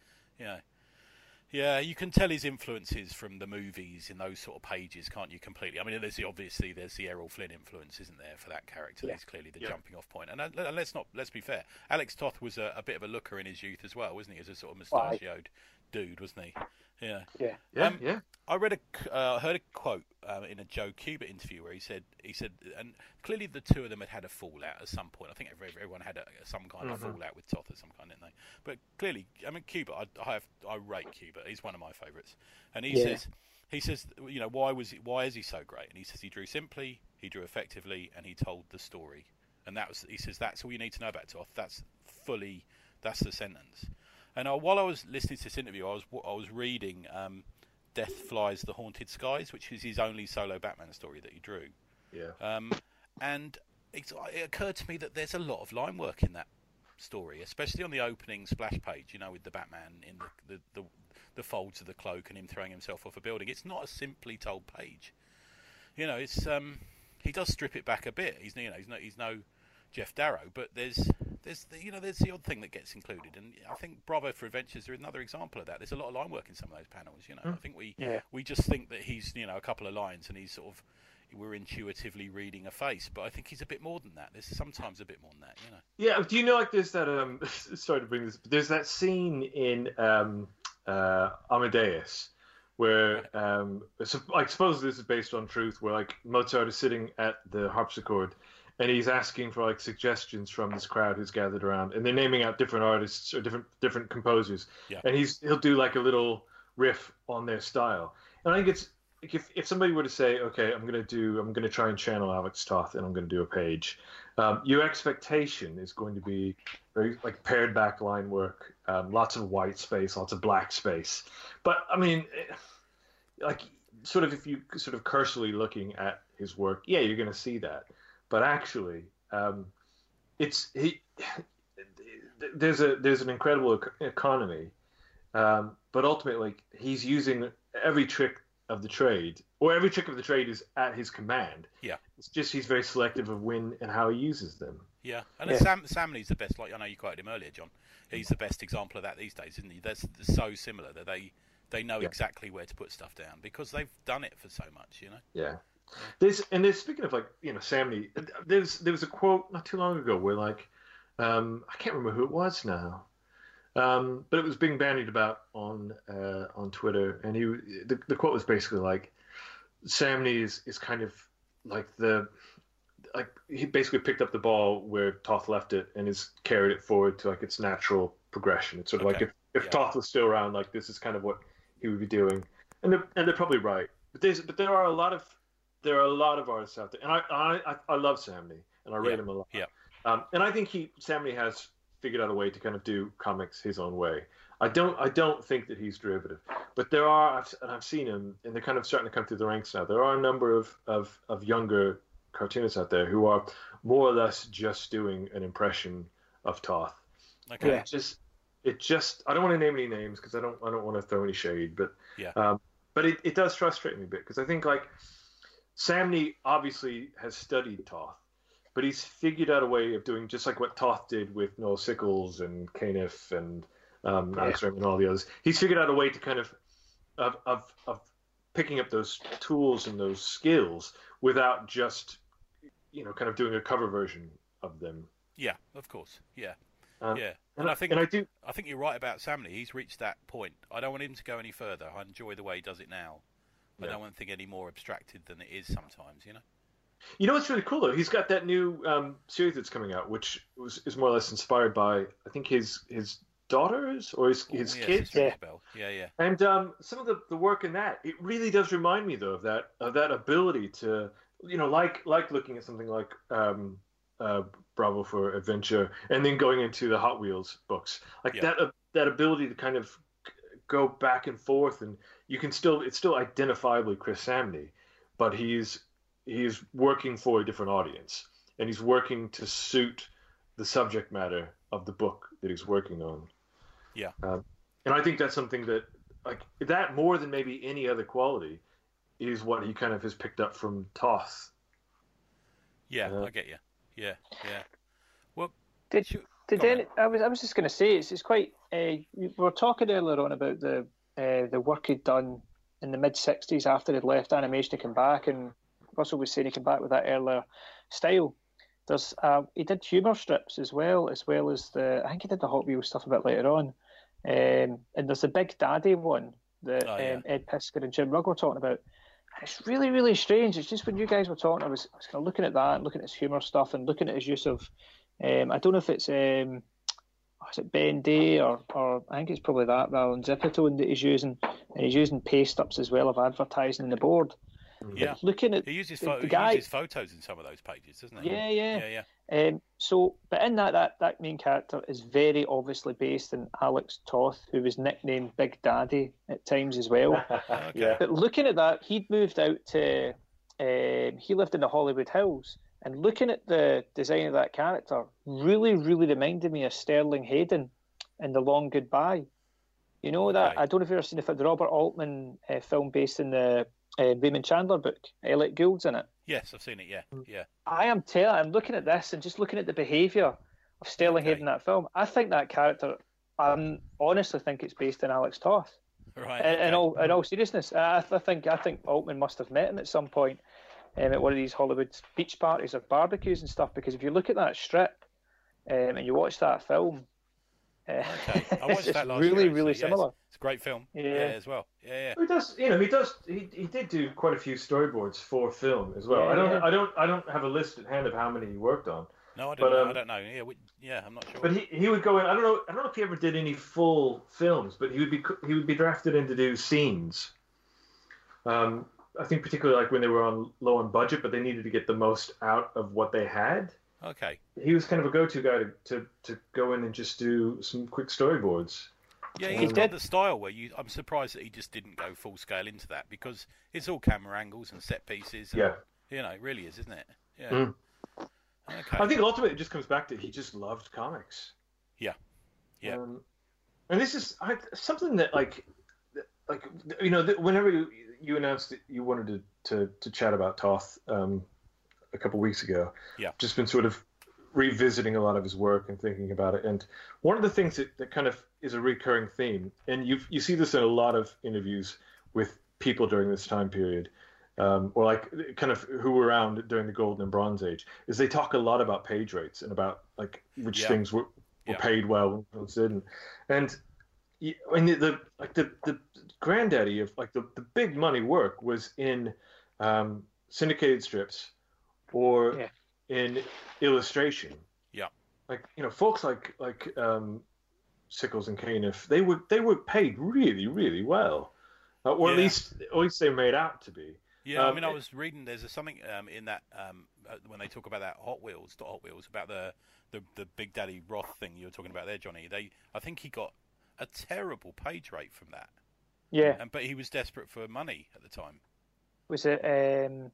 Yeah, you can tell his influences from the movies in those sort of pages, can't you? Completely. I mean, there's the Errol Flynn influence, isn't there, for that character? Yeah. He's clearly the jumping off point. And let's be fair. Alex Toth was a bit of a looker in his youth as well, wasn't he? As a sort of mustachioed dude, wasn't he? Yeah. I heard a quote in a Joe Kubert interview where he said, and clearly the two of them had a fallout at some point. I think everyone had some kind of fallout with Toth at some kind, didn't they? But clearly, I mean, Kubert, I rate Kubert. He's one of my favourites. And he says, why is he so great? And he says he drew simply, he drew effectively, and he told the story. And he says that's all you need to know about Toth. That's the sentence. And while I was listening to this interview, I was reading Death Flies the Haunted Skies, which is his only solo Batman story that he drew. Yeah. And it occurred to me that there's a lot of line work in that story, especially on the opening splash page, with the Batman in the folds of the cloak and him throwing himself off a building. It's not a simply told page. It's he does strip it back a bit. He's no Jeff Darrow, but there's the odd thing that gets included, and I think Bravo for Adventures are another example of that. There's a lot of line work in some of those panels. I think we just think that he's a couple of lines and he's we're intuitively reading a face, but I think he's a bit more than that. There's sometimes a bit more than that. Yeah. Do you know, like, there's that sorry to bring this, but there's that scene in Amadeus where I suppose this is based on truth, where like Mozart is sitting at the harpsichord. And he's asking for like suggestions from this crowd who's gathered around, and they're naming out different artists or different composers. Yeah. And he'll do like a little riff on their style. And I think it's like if somebody were to say, okay, I'm gonna try and channel Alex Toth, and I'm gonna do a page. Your expectation is going to be very like pared back line work, lots of white space, lots of black space. But I mean, like sort of if you sort of cursorily looking at his work, yeah, you're gonna see that. But actually, there's an incredible economy, but ultimately he's using every trick of the trade, or every trick of the trade is at his command. Yeah, it's just he's very selective of when and how he uses them. Yeah, and Sam Lee's the best. Like I know you quoted him earlier, John. He's the best example of that these days, isn't he? They're so similar that they know exactly where to put stuff down because they've done it for so much. Yeah. There's speaking of like Sam Lee, there was a quote not too long ago where like I can't remember who it was now, but it was being bandied about on Twitter, and the quote was basically like Sam Lee is kind of like he basically picked up the ball where Toth left it and has carried it forward to like its natural progression. It's sort of like if Toth was still around, like this is kind of what he would be doing, and they're probably right. But there are a lot of artists out there, and I love Sam Lee, and I rate him a lot. Yeah. And I think Sam Lee has figured out a way to kind of do comics his own way. I don't think that he's derivative, but I've seen him, and they're kind of starting to come through the ranks now. There are a number of younger cartoonists out there who are more or less just doing an impression of Toth. Okay. Yeah. It just I don't want to name any names because I don't want to throw any shade, but Yeah. but it does frustrate me a bit because I think like Sam Neill obviously has studied Toth, but he's figured out a way of doing just like what Toth did with Noel Sickles and Caniff and Alex Raymond and all the others. He's figured out a way to kind of picking up those tools and those skills without just kind of doing a cover version of them. Yeah, of course. Yeah. Yeah. And I think I do. I think you're right about Samney. He's reached that point. I don't want him to go any further. I enjoy the way he does it now. I don't want to think any more abstracted than it is sometimes, you know? You know what's really cool though? He's got that new series that's coming out, which is more or less inspired by I think his daughters or his kids. Yeah. And some of the work in that, it really does remind me though of that ability to like looking at something like Bravo for Adventure and then going into the Hot Wheels books, like that ability to kind of go back and forth, and it's still identifiably Chris Samney, but he's working for a different audience, and he's working to suit the subject matter of the book that he's working on. Yeah. And I think that's something that, like, that more than maybe any other quality is what he kind of has picked up from Toth. Yeah, I get you. Yeah. Well, I was just going to say it's quite. We were talking earlier on about the work he'd done in the mid '60s after he'd left animation to come back, and Russell was saying he came back with that earlier style. There's he did humour strips as well as I think he did the Hot Wheels stuff a bit later on, and there's the Big Daddy one that Ed Piskor and Jim Rugg were talking about. It's really, really strange. It's just when you guys were talking, I was kind of looking at that and looking at his humour stuff and looking at his use of, I don't know if it's, is it Ben Day or I think it's probably that rather than Zipatone that he's using. And he's using paste-ups as well of advertising in the board. Yeah. But looking at he uses the guy, he uses photos in some of those pages, doesn't he? Yeah. But in that main character is very obviously based on Alex Toth, who was nicknamed Big Daddy at times as well. Okay. But looking at that, he'd moved out to, he lived in the Hollywood Hills, and looking at the design of that character really, really reminded me of Sterling Hayden in The Long Goodbye. You know that? I don't know if you've ever seen the Robert Altman film based in the Raymond Chandler book. Elliot Gould's in it. Yes, I've seen it. Yeah. I'm looking at this and just looking at the behaviour of Sterling Hayden in that film. I think that character, I honestly think it's based on Alex Toth. Right. In all seriousness, I think Altman must have met him at some point at one of these Hollywood beach parties or barbecues and stuff. Because if you look at that strip and you watch that film, Okay, I watched that last really, year, really so, similar. It's a great film. Yeah, as well. Yeah. He did do quite a few storyboards for film as well. I don't have a list at hand of how many he worked on. No, I don't know. Yeah, I'm not sure. But he would go in. I don't know if he ever did any full films, but he would be drafted in to do scenes. I think particularly like when they were low on budget, but they needed to get the most out of what they had. Okay. He was kind of a go-to guy to go in and just do some quick storyboards. Yeah, he's got the style where I'm surprised that he just didn't go full scale into that, because it's all camera angles and set pieces. And, it really is, isn't it? Yeah. Mm. Okay. I think ultimately it just comes back to he just loved comics. Yeah. And this is something that whenever you announced that you wanted to chat about Toth a couple of weeks ago, just been sort of revisiting a lot of his work and thinking about it. And one of the things that kind of is a recurring theme, and you see this in a lot of interviews with people during this time period, or like kind of who were around during the Golden and Bronze Age, is they talk a lot about page rates and about like which things were paid well and didn't. And the granddaddy of like the big money work was in syndicated strips or in illustration. Yeah. Like, folks like Sickles and Caniff, they were paid really, really well. Or at least they made out to be. Yeah, I was reading there's something in that when they talk about that Hot Wheels about the Big Daddy Roth thing you were talking about there, Johnny. I think he got a terrible page rate from that. Yeah. But he was desperate for money at the time. Was it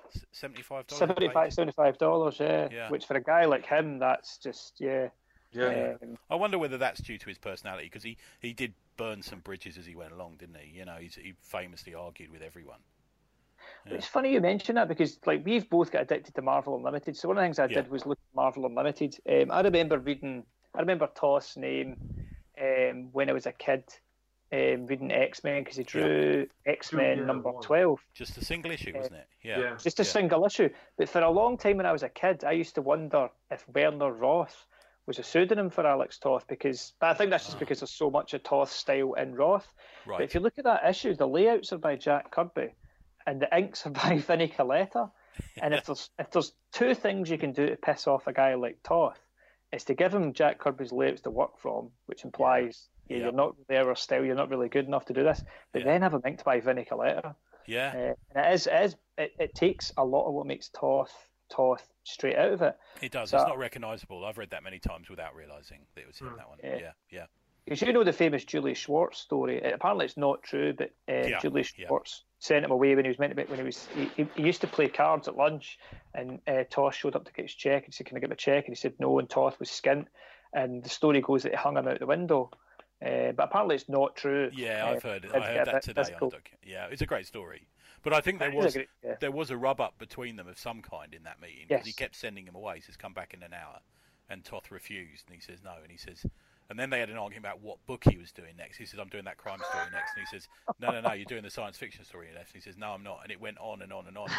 $75. $75, yeah. Yeah. Which for a guy like him, that's just Yeah. I wonder whether that's due to his personality, because he did burn some bridges as he went along, didn't he? You know, he famously argued with everyone. Yeah. It's funny you mention that, because like we've both got addicted to Marvel Unlimited. So one of the things I did was look at Marvel Unlimited. I remember Toth's name when I was a kid, reading X-Men, because he drew X-Men number 12. Just a single issue, wasn't it? Yeah. Just a single issue. But for a long time when I was a kid, I used to wonder if Werner Roth was a pseudonym for Alex Toth, but I think that's just because there's so much of Toth's style in Roth. Right. But if you look at that issue, the layouts are by Jack Kirby and the inks are by Vinnie Coletta. And if there's two things you can do to piss off a guy like Toth, it's to give him Jack Kirby's layouts to work from, which implies you're not there or style, you're not really good enough to do this, but then have him inked by Vinnie Coletta. Yeah. And it takes a lot of what makes Toth straight out of it. It does. So, it's not recognisable. I've read that many times without realising that it was him, that one. Yeah. Because you know the famous Julie Schwartz story. Apparently it's not true, but Julie Schwartz sent him away when he was meant to be. He used to play cards at lunch, and Toth showed up to get his check and he said, "Can I get my check?" And he said no, and Toth was skint. And the story goes that he hung him out the window. But apparently it's not true. Yeah, I've heard it. I heard that today. Cool. Yeah, it's a great story. But I think there was a rub up between them of some kind in that meeting, because he kept sending him away. He says, "Come back in an hour," and Toth refused, and he says no, and he says, and then they had an argument about what book he was doing next. He says, "I'm doing that crime story next," and he says, "No, you're doing the science fiction story next." And he says, "No, I'm not," and it went on and on and on.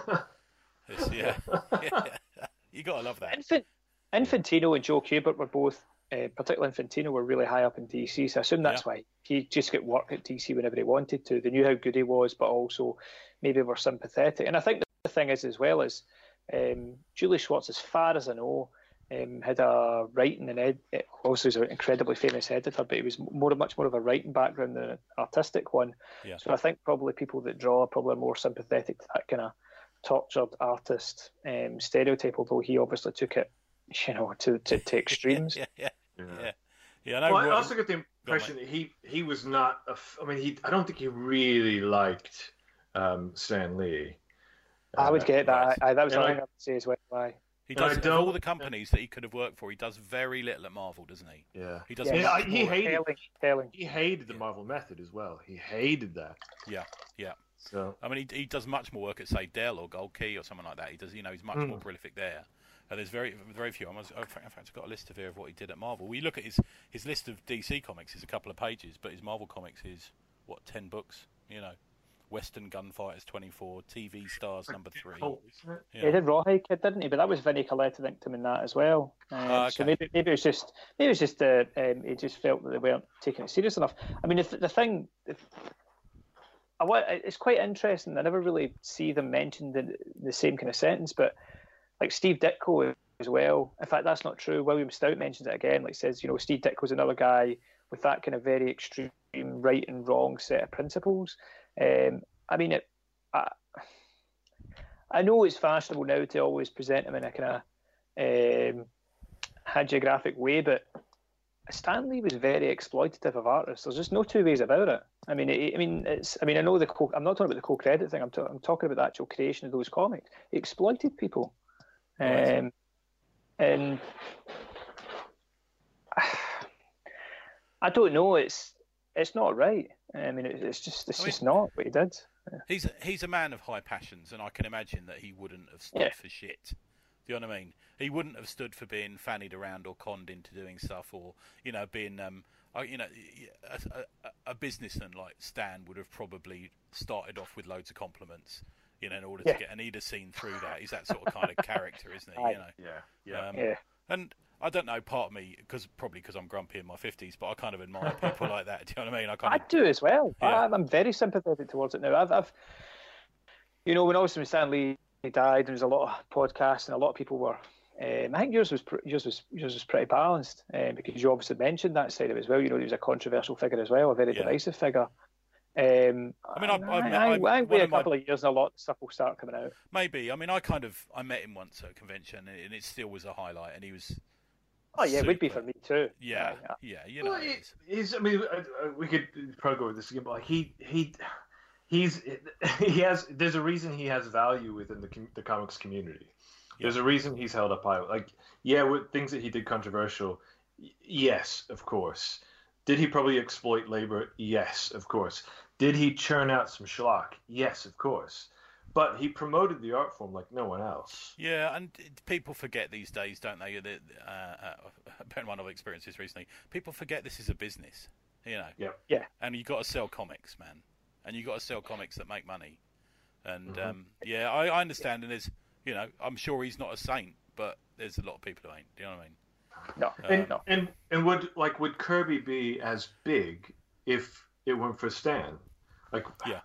Yeah, you gotta love that. Infantino and Joe Kubert were both. Particularly Infantino were really high up in DC, so I assume that's why he just got work at DC whenever he wanted to. They knew how good he was, but also maybe were sympathetic. And I think the thing is, as well, is Julie Schwartz, as far as I know, had a writing and also is an incredibly famous editor, but he was much more of a writing background than an artistic one. Yeah. So I think probably people that draw probably are more sympathetic to that kind of tortured artist stereotype, although he obviously took it, to extremes. Yeah. I also get the impression that he was not. I don't think he really liked Stan Lee. I would get that. That was the thing I would say as well. Why? He does of all the companies that he could have worked for. He does very little at Marvel, doesn't he? Yeah. He does. He hated the Marvel method as well. He hated that. Yeah. So he does much more work at, say, Dell or Gold Key or something like that. He does. He's much more prolific there. There's very few. In fact, I've got a list of here of what he did at Marvel. We look at his list of DC comics is a couple of pages, but his Marvel comics is 10 books. Western Gunfighters 24, TV Stars #3. He did Rawhide Kid, didn't he? But that was Vinnie Coletta linked him in that as well. Okay. So maybe it was just he just felt that they weren't taking it serious enough. I mean, it's quite interesting. I never really see them mentioned in the same kind of sentence, but. Like Steve Ditko as well. In fact, that's not true. William Stout mentions it again. Like says, Steve Ditko's another guy with that kind of very extreme right and wrong set of principles. I know it's fashionable now to always present him in a kind of hagiographic way, but Stan Lee was very exploitative of artists. There's just no two ways about it. I know I'm not talking about the co-credit thing. I'm talking about the actual creation of those comics. He exploited people. And I don't know. It's not right. It's just not what he did. He's a man of high passions, and I can imagine that he wouldn't have stood for shit. Do you know what I mean? He wouldn't have stood for being fannied around or conned into doing stuff, or being a businessman like Stan would have probably started off with loads of compliments. In order to get, and he'd have seen through that. He's that sort of kind of character, isn't he? Yeah. And I don't know, part of me, probably because I'm grumpy in my 50s, but I kind of admire people like that. Do you know what I mean? I do as well. Yeah. I'm very sympathetic towards it now. I've when Stan Lee died, there was a lot of podcasts, and a lot of people were. I think yours was pretty balanced because you obviously mentioned that side of it as well. He was a controversial figure as well, a very divisive figure. I wait a couple of years and a lot of stuff will start coming out. Maybe. I met him once at a convention, and it still was a highlight, and he was. Oh yeah, it would be for me too. Yeah. We could probably go over this again, but he's there's a reason he has value within the comics community. There's a reason he's held up high. Like, yeah, with things that he did controversial, yes, of course. Did he probably exploit labor? Yes, of course. Did he churn out some schlock? Yes, of course. But he promoted the art form like no one else. Yeah, and people forget these days, don't they? Depending on one I've experienced this recently, people forget this is a business. You know. Yeah. Yeah. And you got to sell comics, man. And you got to sell comics that make money. And yeah, I understand. And there's, you know, I'm sure he's not a saint, but there's a lot of people who ain't. Do you know what I mean? No. And would Kirby be as big if it weren't for Stan? Like, yeah.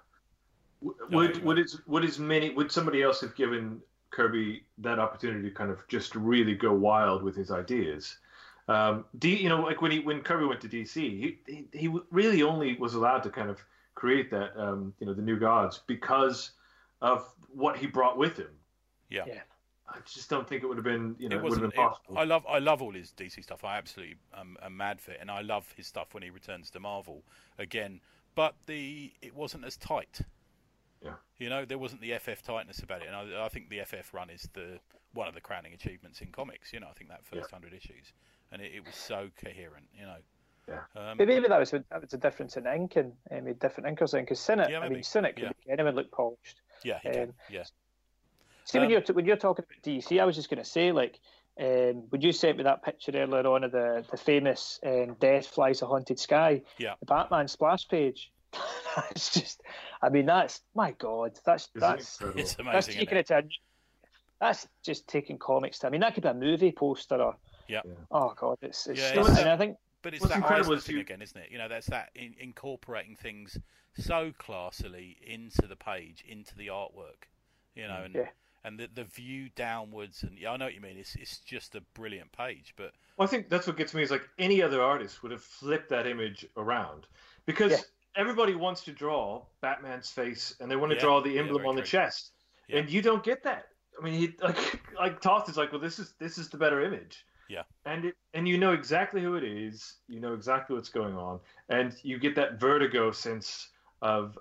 Would somebody else have given Kirby that opportunity to kind of just really go wild with his ideas? You know, like when Kirby went to DC, he really only was allowed to kind of create that you know, the New Gods because of what he brought with him. Yeah. I just don't think it would have been, you know, it would have been possible. I love all his DC stuff. I absolutely am mad for it, and I love his stuff when he returns to Marvel again. But it wasn't as tight. Yeah. You know, there wasn't the FF tightness about it, and I think the FF run is one of the crowning achievements in comics. You know, I think that first 100 issues, and it was so coherent. You know. Yeah. Maybe that was a difference in ink and different inkers in, because Cynic, Cynic can make anyone look polished. Yeah, he can. Yeah. See, when you're talking about DC, I was just going to say, like, when you sent me that picture earlier on of the famous Death Flies a Haunted Sky, the Batman splash page, that's just, I mean, that's, my God, that's it's amazing. That's taking it to that's just taking comics to, I mean, that could be a movie poster or, oh God, it's and I think. But it's that Eisner thing again, isn't it? You know, that's that incorporating things so classily into the page, into the artwork, you know, and the view downwards, and I know what you mean. It's just a brilliant page, but I think that's what gets me is like any other artist would have flipped that image around, because everybody wants to draw Batman's face and they want to draw the emblem on the chest, and you don't get that. I mean, he like Toth is like, well, this is the better image. Yeah, and you know exactly who it is, you know exactly what's going on, and you get that Vertigo sense of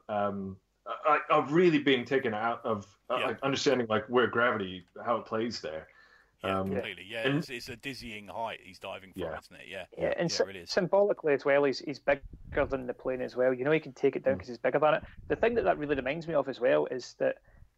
really being taken out of like understanding like where gravity, how it plays there. Completely. Yeah, and it's a dizzying height he's diving from, isn't it? Yeah, and it really is. Symbolically as well, he's bigger than the plane as well. You know, he can take it down because he's bigger than it. The thing that really reminds me of as well is that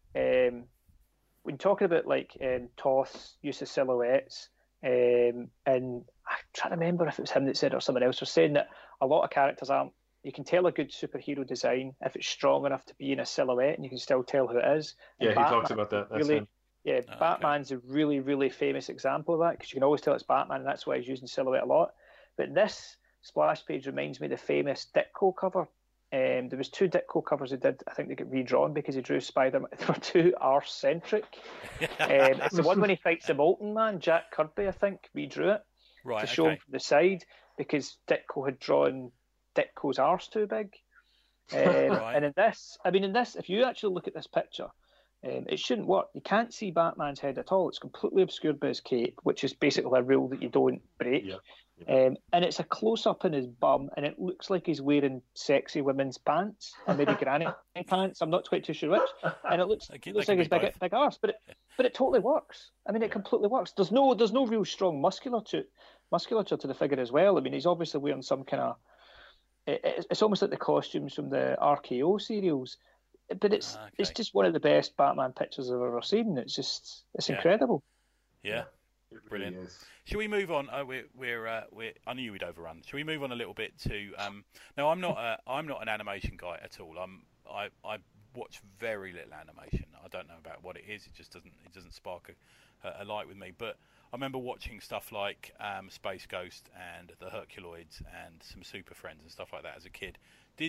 when talking about like Toth's use of silhouettes. And I'm trying to remember if it was him that said it or someone else was saying that a lot of characters aren't. You can tell a good superhero design if it's strong enough to be in a silhouette, and you can still tell who it is. And Batman, he talks about that. That's really, him. Yeah, Batman's a really, really famous example of that, because you can always tell it's Batman, and that's why he's using silhouette a lot. But this splash page reminds me of the famous Ditko cover. There was 2 Ditko covers he did. I think they got redrawn because he drew Spider-Man. They were too arse-centric. It's the one when he fights the Molten Man. Jack Kirby, I think, redrew it to show him from the side, because Ditko had drawn Ditko's arse too big. And in this, if you actually look at this picture, it shouldn't work. You can't see Batman's head at all. It's completely obscured by his cape, which is basically a rule that you don't break. Yeah. And it's a close-up in his bum, and it looks like he's wearing sexy women's pants, or maybe granny pants. I'm not quite too sure which. And it looks like his big arse, but it totally works. I mean, it completely works. There's no real strong musculature to the figure as well. I mean, he's obviously wearing some kind of. It's almost like the costumes from the RKO serials, but it's just one of the best Batman pictures I've ever seen. It's incredible. Yeah. Brilliant. Really should we move on? We're I knew we'd overrun. Should we move on a little bit to? No, I'm not an animation guy at all. I watch very little animation. I don't know about what it is. It just doesn't spark a light with me. But I remember watching stuff like Space Ghost and the Herculoids and some Super Friends and stuff like that as a kid.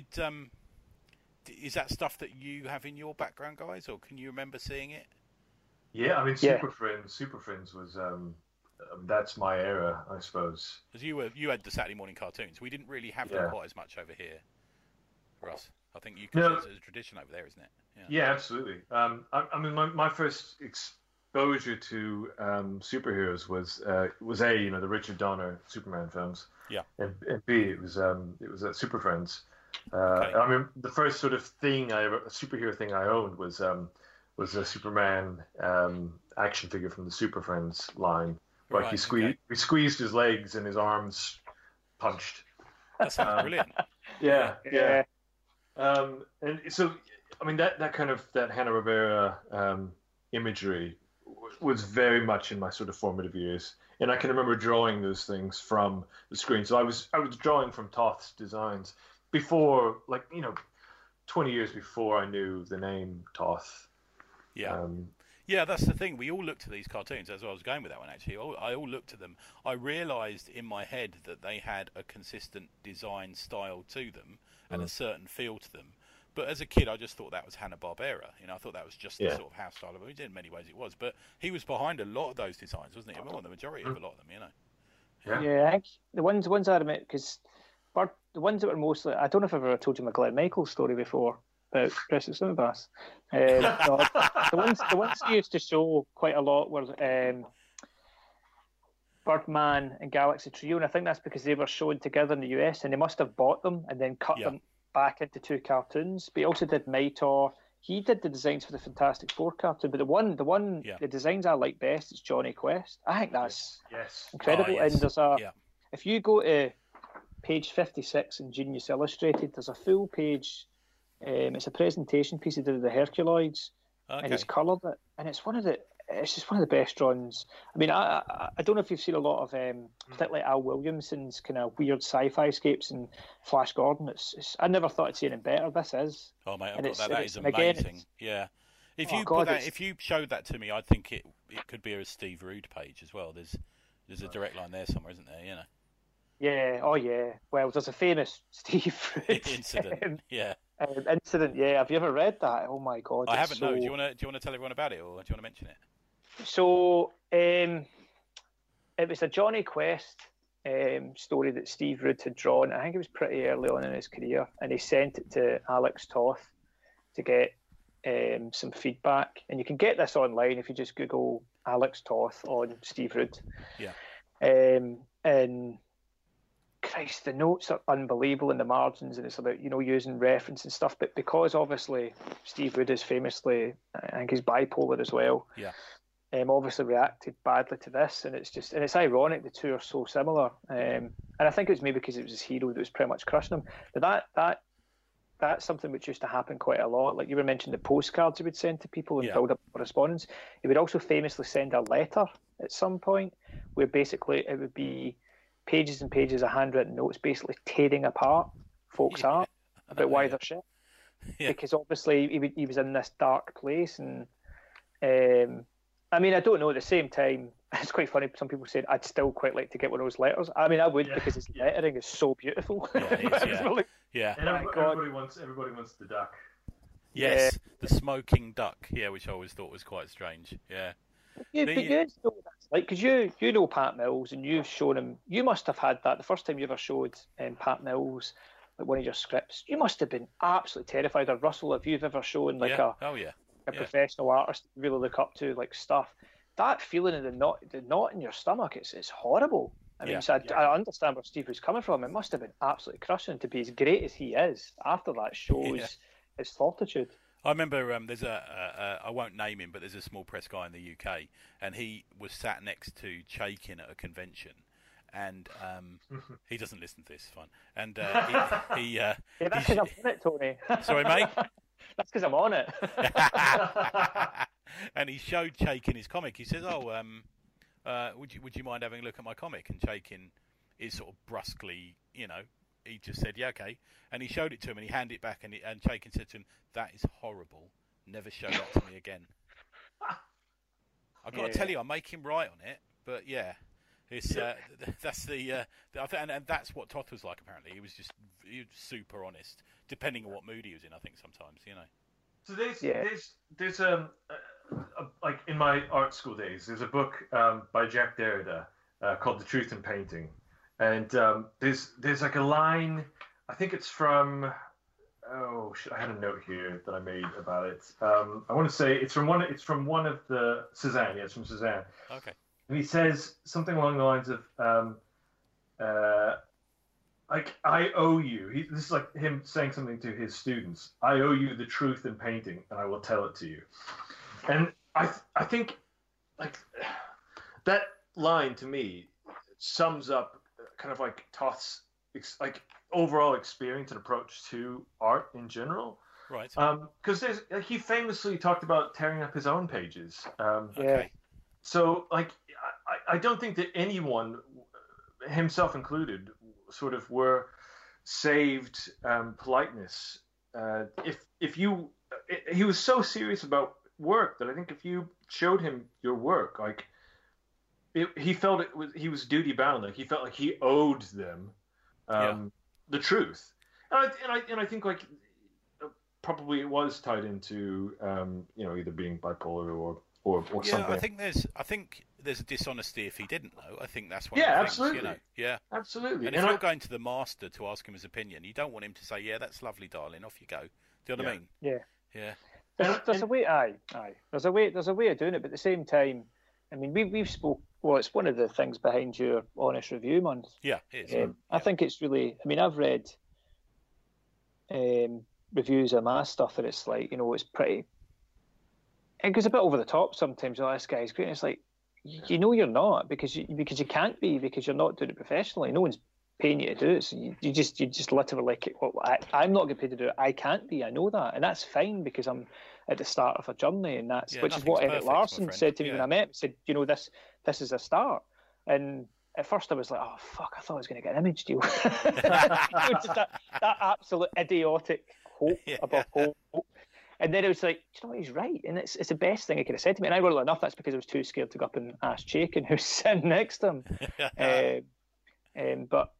Is that stuff that you have in your background, guys, or can you remember seeing it? Yeah, I mean, Super Friends was that's my era, I suppose. Because you had the Saturday morning cartoons. We didn't really have them quite as much over here, Russ. I think you consider it as a tradition over there, isn't it? Yeah, absolutely. I mean, my first exposure to superheroes was A, you know, the Richard Donner Superman films. Yeah. And B, it was Super Friends. Okay. I mean, the first sort of superhero thing I owned was a Superman action figure from the Super Friends line. Like Right, he squeezed his legs and his arms punched. that sounds brilliant. Yeah, Yeah. and so I mean that kind of that Hanna-Barbera imagery was very much in my sort of formative years, and I can remember drawing those things from the screen. So I was drawing from Toth's designs before, like 20 years before I knew the name Toth. Yeah. Yeah, that's the thing. We all looked at these cartoons. That's where I was going with that one, actually. I all looked at them. I realised in my head that they had a consistent design style to them and a certain feel to them. But as a kid, I just thought that was Hanna-Barbera. I thought that was just the sort of house style of it. In many ways it was. But he was behind a lot of those designs, wasn't he? Well, the majority of a lot of them, Yeah, I think the ones I admit, because the ones that were mostly, I don't know if I've ever told you my Glenn Michaels story before about Precious Cinemapass. No, the ones they used to show quite a lot were Birdman and Galaxy Trio, and I think that's because they were shown together in the US, and they must have bought them and then cut them back into two cartoons. But he also did Mightor. He did the designs for the Fantastic Four cartoon, but the designs I like best is Johnny Quest. I think that's incredible. Oh, yes. And there's if you go to page 56 in Genius Illustrated, there's a full page. It's a presentation piece he did of the Herculoids, and he's coloured it, and it's just one of the best drawings. I mean, I don't know if you've seen a lot of particularly Al Williamson's kind of weird sci-fi scapes and Flash Gordon. I never thought I'd see anything better. This is. Oh mate, I've got that. That is amazing. Yeah. If you showed that to me, I'd think it could be a Steve Rude page as well. There's a direct line there somewhere, isn't there? Yeah. Oh yeah. Well, there's a famous Steve Rude incident. Incident. Yeah. Have you ever read that? Oh my God. I haven't. No. Do you want to tell everyone about it, or do you want to mention it? So it was a Johnny Quest story that Steve Rude had drawn. I think it was pretty early on in his career, and he sent it to Alex Toth to get some feedback. And you can get this online if you just Google Alex Toth on Steve Rude. Yeah. And Christ, the notes are unbelievable in the margins, and it's about using reference and stuff. But because obviously Steve Rude is famously, I think he's bipolar as well. Yeah. Obviously reacted badly to this, and it's ironic the two are so similar. And I think it was maybe because it was his hero that was pretty much crushing him. But that's something which used to happen quite a lot. Like you were mentioning the postcards he would send to people and build up correspondence. He would also famously send a letter at some point where basically it would be pages and pages of handwritten notes basically tearing apart folks' art about why they're shit. Because obviously he was in this dark place, and I mean, I don't know. At the same time, it's quite funny. Some people said I'd still quite like to get one of those letters. I mean, I would because his lettering is so beautiful. Yeah, and everybody wants the duck. Yes, the smoking duck. Yeah, which I always thought was quite strange. Yeah. But you know what that's like, because you know Pat Mills, and you've shown him. You must have had that the first time you ever showed Pat Mills like one of your scripts. You must have been absolutely terrified. Or Russell, if you've ever shown like a professional artist you really look up to, like stuff, that feeling of the knot in your stomach, it's horrible. I mean, I understand where Steve was coming from. It must have been absolutely crushing to be as great as he is after that shows his fortitude. I remember there's I won't name him, but there's a small press guy in the UK, and he was sat next to Chaikin at a convention, and he doesn't listen to this, it's fine. And that's because I'm on it, Tony. Sorry, mate? That's because I'm on it. And he showed Chaikin his comic. He says, would you mind having a look at my comic? And Chaikin is sort of brusquely, he just said, yeah, okay. And he showed it to him, and he handed it back, and Chaikin said to him, that is horrible. Never show that to me again. I've got to tell you, I make him right on it, but yeah. It's that's and that's what Toth was like. Apparently, he was super honest, depending on what mood he was in. I think sometimes, So there's like in my art school days, there's a book by Jack Derrida called The Truth in Painting, and there's like a line. I think it's from. Oh shit! I had a note here that I made about it. I want to say it's from one of the Cézanne. Yeah, it's from Cézanne. Okay. And he says something along the lines of, like I owe you. This is like him saying something to his students. I owe you the truth in painting, and I will tell it to you. And I think like that line to me sums up kind of like Toth's like overall experience and approach to art in general. Right. Because he famously talked about tearing up his own pages. Okay. So like I don't think that anyone, himself included, sort of were saved politeness. If you, he was so serious about work that I think if you showed him your work, like he felt he was duty bound. Like he felt like he owed them the truth. And I think like probably it was tied into either being bipolar or something. I think there's a dishonesty if he didn't know. I think that's one. Yeah, of the absolutely. Things, Yeah, absolutely. And if you're going to the master to ask him his opinion, you don't want him to say, "Yeah, that's lovely, darling. Off you go." Do you know what I mean? Yeah. Yeah. There's a way. Aye. There's a way of doing it, but at the same time, I mean, we've spoke. Well, it's one of the things behind your honest review month. Yeah, it is. I think it's really. I mean, I've read reviews of my stuff, and it's like it's pretty. It goes a bit over the top sometimes. Oh, this guy's great. And it's like, you're not because you can't be because you're not doing it professionally. No one's paying you to do it. So you just literally like, well, I'm not getting paid to do it. I can't be. I know that, and that's fine because I'm at the start of a journey, and which is what Eric Larson said to me when I met him. He said, this is a start. And at first I was like, oh fuck, I thought I was going to get an image deal. Just that absolute idiotic hope above hope. And then it was like, you know what, he's right. And it's the best thing he could have said to me. And ironically enough, that's because I was too scared to go up and ask Chaikin, who's sitting next to him. But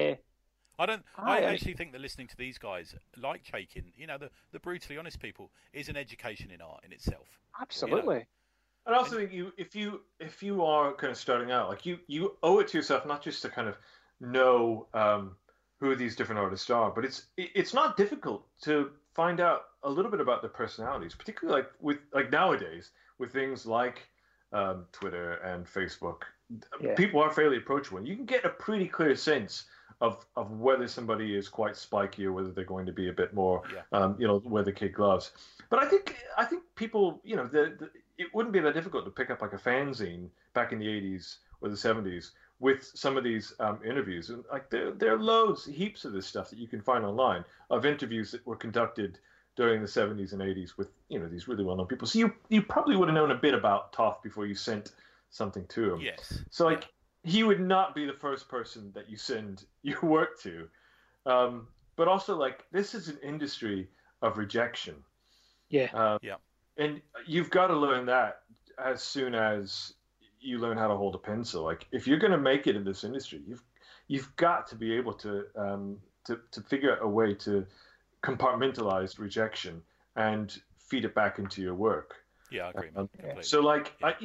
I actually think that listening to these guys, like Chaikin, the brutally honest people, is an education in art in itself. Absolutely. And I also think if you are kind of starting out, like you owe it to yourself not just to kind of know who these different artists are, but it's not difficult to find out a little bit about their personalities, particularly with nowadays with things like Twitter and Facebook. People are fairly approachable. You can get a pretty clear sense of whether somebody is quite spiky or whether they're going to be a bit more, wear the kid gloves. But I think people, it wouldn't be that difficult to pick up like a fanzine back in the 80s or the 70s with some of these interviews. And like there are loads, heaps of this stuff that you can find online of interviews that were conducted during the 70s and 80s with, these really well-known people. So you probably would have known a bit about Toth before you sent something to him. Yes. So he would not be the first person that you send your work to. But also this is an industry of rejection. Yeah. And you've got to learn that as soon as you learn how to hold a pencil. Like if you're going to make it in this industry, you've got to be able to figure out a way to compartmentalize rejection and feed it back into your work. Yeah, I agree. Completely. So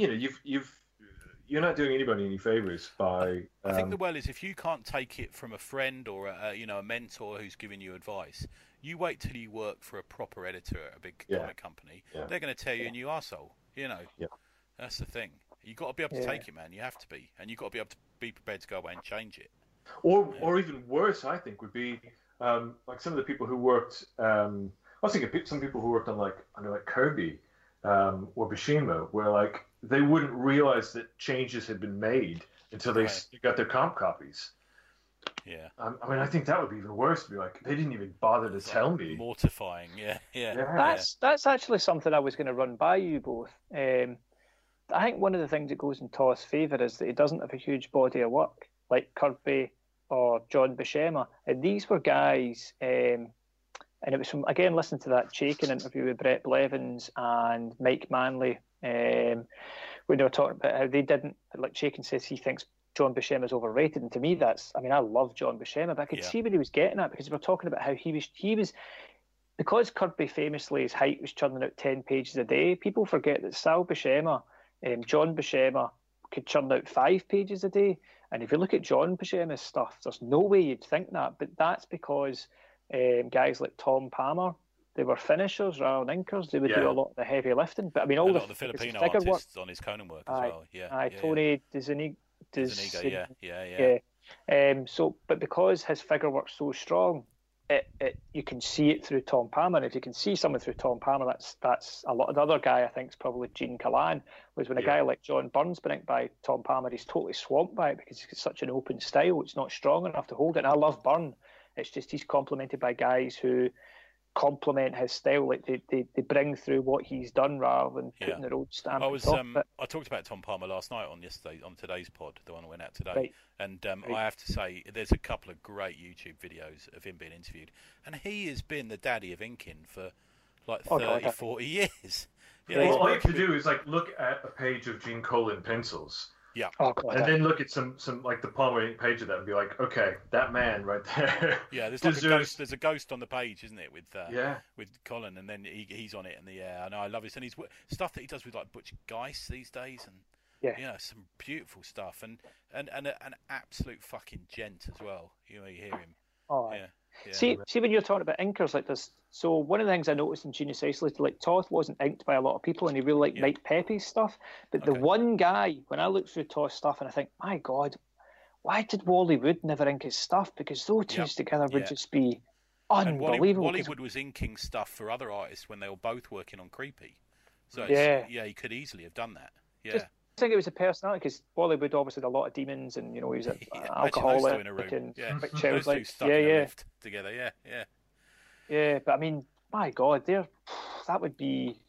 you're not doing anybody any favors by. I think the well is if you can't take it from a friend or a mentor who's giving you advice, you wait till you work for a proper editor at a big comic company. Yeah. They're going to tear you a new arsehole. Yeah. That's the thing. You got to be able to take it, man. You have to be, and you got to be able to be prepared to go away and change it. Or even worse, I think, would be like some of the people who worked. I was thinking some people who worked on under Kirby or Bishima, where they wouldn't realize that changes had been made until they got their comp copies. Yeah. I mean, I think that would be even worse. To be like, they didn't even bother to tell me. Mortifying. Yeah. That's actually something I was going to run by you both. I think one of the things that goes in Toth's favour is that he doesn't have a huge body of work like Kirby or John Buscema. And these were guys, and it was from, again, listening to that Chaikin interview with Brett Blevins and Mike Manley, when they were talking about how they didn't, like Chaikin says he thinks John Buscema is overrated. And to me, I love John Buscema, but I could see what he was getting at because they were talking about how he was because Kirby famously, his height was churning out 10 pages a day. People forget that Sal Buscema, John Buscema could churn out 5 pages a day. And if you look at John Buscema's stuff, there's no way you'd think that. But that's because guys like Tom Palmer, they were finishers rather than inkers. They would do a lot of the heavy lifting. But I mean, all the Filipino artists on his Conan work as well. Yeah. Tony DeZuniga. Yeah. But because his figure work's so strong, you can see it through Tom Palmer. And if you can see someone through Tom Palmer, that's a lot. The other guy I think is probably Gene Callan. Was when a guy like John Burns been inked by Tom Palmer, he's totally swamped by it because he's got such an open style. It's not strong enough to hold it. And I love Byrne. It's just he's complemented by guys who complement his style. Like they bring through what he's done rather than putting their own stamp. I talked about Tom Palmer last night on today's pod, the one that went out today, right. And I have to say there's a couple of great YouTube videos of him being interviewed, and he has been the daddy of inking for like 40 years. Well, all you have to do is like look at a page of Gene Colan pencils. Yeah. And then look at some like the Palmer ink page of that and be like, okay, that man right there. Yeah, there's a ghost on the page, isn't it? With Colin, and then he's on it, and I know I love it, and he's stuff that he does with like Butch Geist these days, and some beautiful stuff, and an absolute fucking gent as well. You hear him. Oh, yeah. See when you're talking about inkers like this. So one of the things I noticed in Genius Isolated, like Toth wasn't inked by a lot of people, and he really liked Mike Pepe's stuff. But the one guy, when I look through Toth's stuff, and I think, my God, why did Wally Wood never ink his stuff? Because those two together would just be unbelievable. And Wally Wood was inking stuff for other artists when they were both working on Creepy. So he could easily have done that. Yeah. I think it was a personality because Wally Wood obviously had a lot of demons, and he was an alcoholic. And those two stuck in a lift together. Yeah, but I mean, my God, that would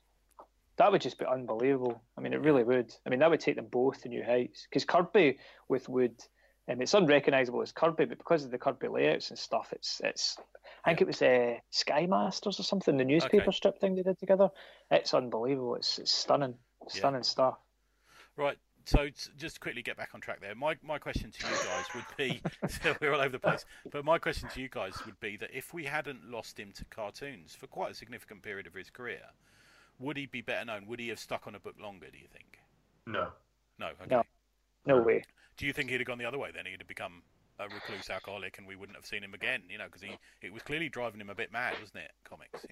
just be unbelievable. I mean, it really would. I mean, that would take them both to new heights. Because Kirby with Wood, it's unrecognisable as Kirby, but because of the Kirby layouts and stuff, it's. I think it was Sky Masters or something, the newspaper strip thing they did together. It's unbelievable. It's stunning stuff. Right, so just to quickly get back on track there, my question to you guys would be, we're all over the place, but my question to you guys would be that if we hadn't lost him to cartoons for quite a significant period of his career, would he be better known? Would he have stuck on a book longer, do you think? No. No, okay. No way. Do you think he'd have gone the other way then? He'd have become a recluse alcoholic and we wouldn't have seen him again, because it was clearly driving him a bit mad, wasn't it, comics,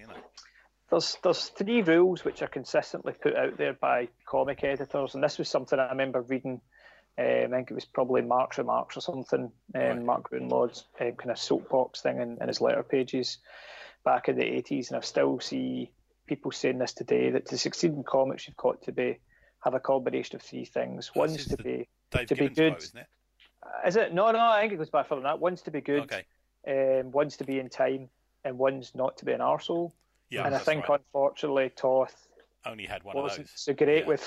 There's three rules which are consistently put out there by comic editors, and this was something I remember reading. I think it was probably Mark's Remarks or something, Mark Grunlaw's kind of soapbox thing in his letter pages back in the 80s, and I still see people saying this today, that to succeed in comics you've got to have a combination of three things. One's to be good. Quote, isn't it? Is it? No, I think it goes back further than that. One's to be good, one's to be in time, and one's not to be an arsehole. Yeah, and I think, unfortunately, Toth only had one of those. Wasn't so great with.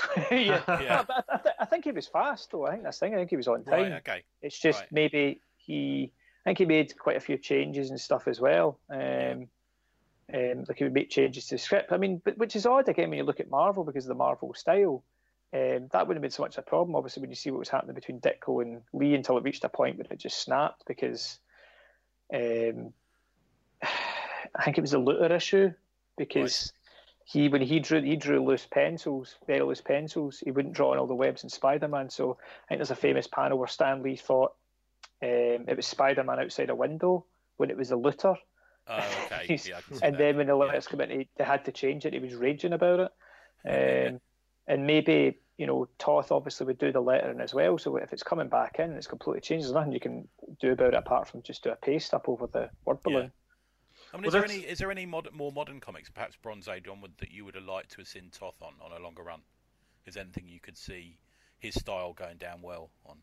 I think he was fast, though. I think he was on time. Right, okay. It's just maybe I think he made quite a few changes and stuff as well. Like he would make changes to the script. I mean, but which is odd again when you look at Marvel because of the Marvel style. That wouldn't have been so much a problem, obviously, when you see what was happening between Ditko and Lee until it reached a point where it just snapped because I think it was a Luthor issue. Because when he drew loose pencils, very loose pencils, he wouldn't draw on all the webs in Spider-Man. So I think there's a famous panel where Stan Lee thought it was Spider-Man outside a window when it was a Luthor. Okay. And then when the letters came in, they had to change it. He was raging about it. And maybe, Toth obviously would do the lettering as well. So if it's coming back in, it's completely changed. There's nothing you can do about it apart from just do a paste up over the word balloon. Yeah. I mean, is there any more modern comics, perhaps Bronze Age onward, that you would have liked to have seen Toth on a longer run? Is there anything you could see his style going down well on?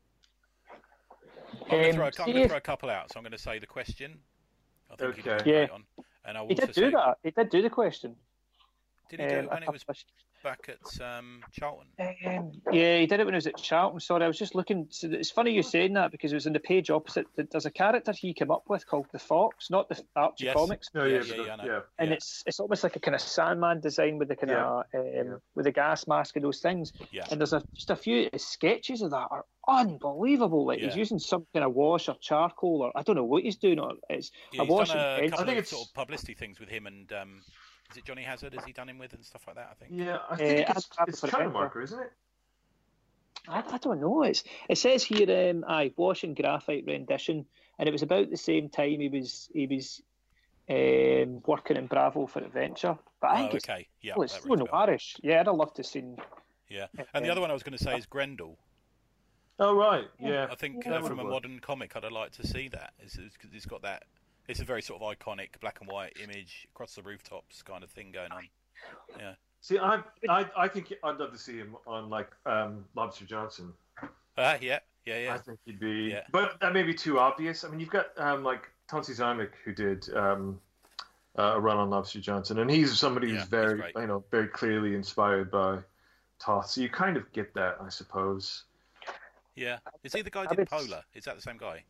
I'm going to throw a couple out, so I'm going to say The Question. I think he did great on. And he did do that. He did do The Question. Did he do it when it was back at Charlton? He did it when it was at Charlton. Sorry, I was just looking. So it's funny you saying that because it was in the page opposite. There's a character he came up with called the Fox, not the Archie comics. No, And it's almost like a kind of Sandman design with the kind of with the gas mask and those things. Yeah. And there's just a few sketches of that are unbelievable. Like he's using some kind of wash or charcoal or I don't know what he's doing. Or it's a wash. I think it's sort of publicity things with him and. Is it Johnny Hazard? Has he done him with and stuff like that? I think. Yeah, I think it's China Marker, isn't it? I don't know. It says here, wash and graphite rendition, and it was about the same time he was working in Bravo for Adventure. But I think it's so noirish. Yeah, I'd have loved to have seen. Yeah, and the other one I was going to say is Grendel. Oh right, yeah. I think That from a would work. modern comic, I'd like to see that. It's got that. It's a very sort of iconic black and white image across the rooftops kind of thing going on. Yeah. See, I think I'd love to see him on like Lobster Johnson. Yeah. I think he'd be, Yeah. but that may be too obvious. I mean, you've got like Tonsi Zymek who did a run on Lobster Johnson, and he's somebody who's Yeah, he's very, great. very clearly inspired by Toth. So you kind of get that, I suppose. Yeah. Is he the guy who did Polar? Is that the same guy?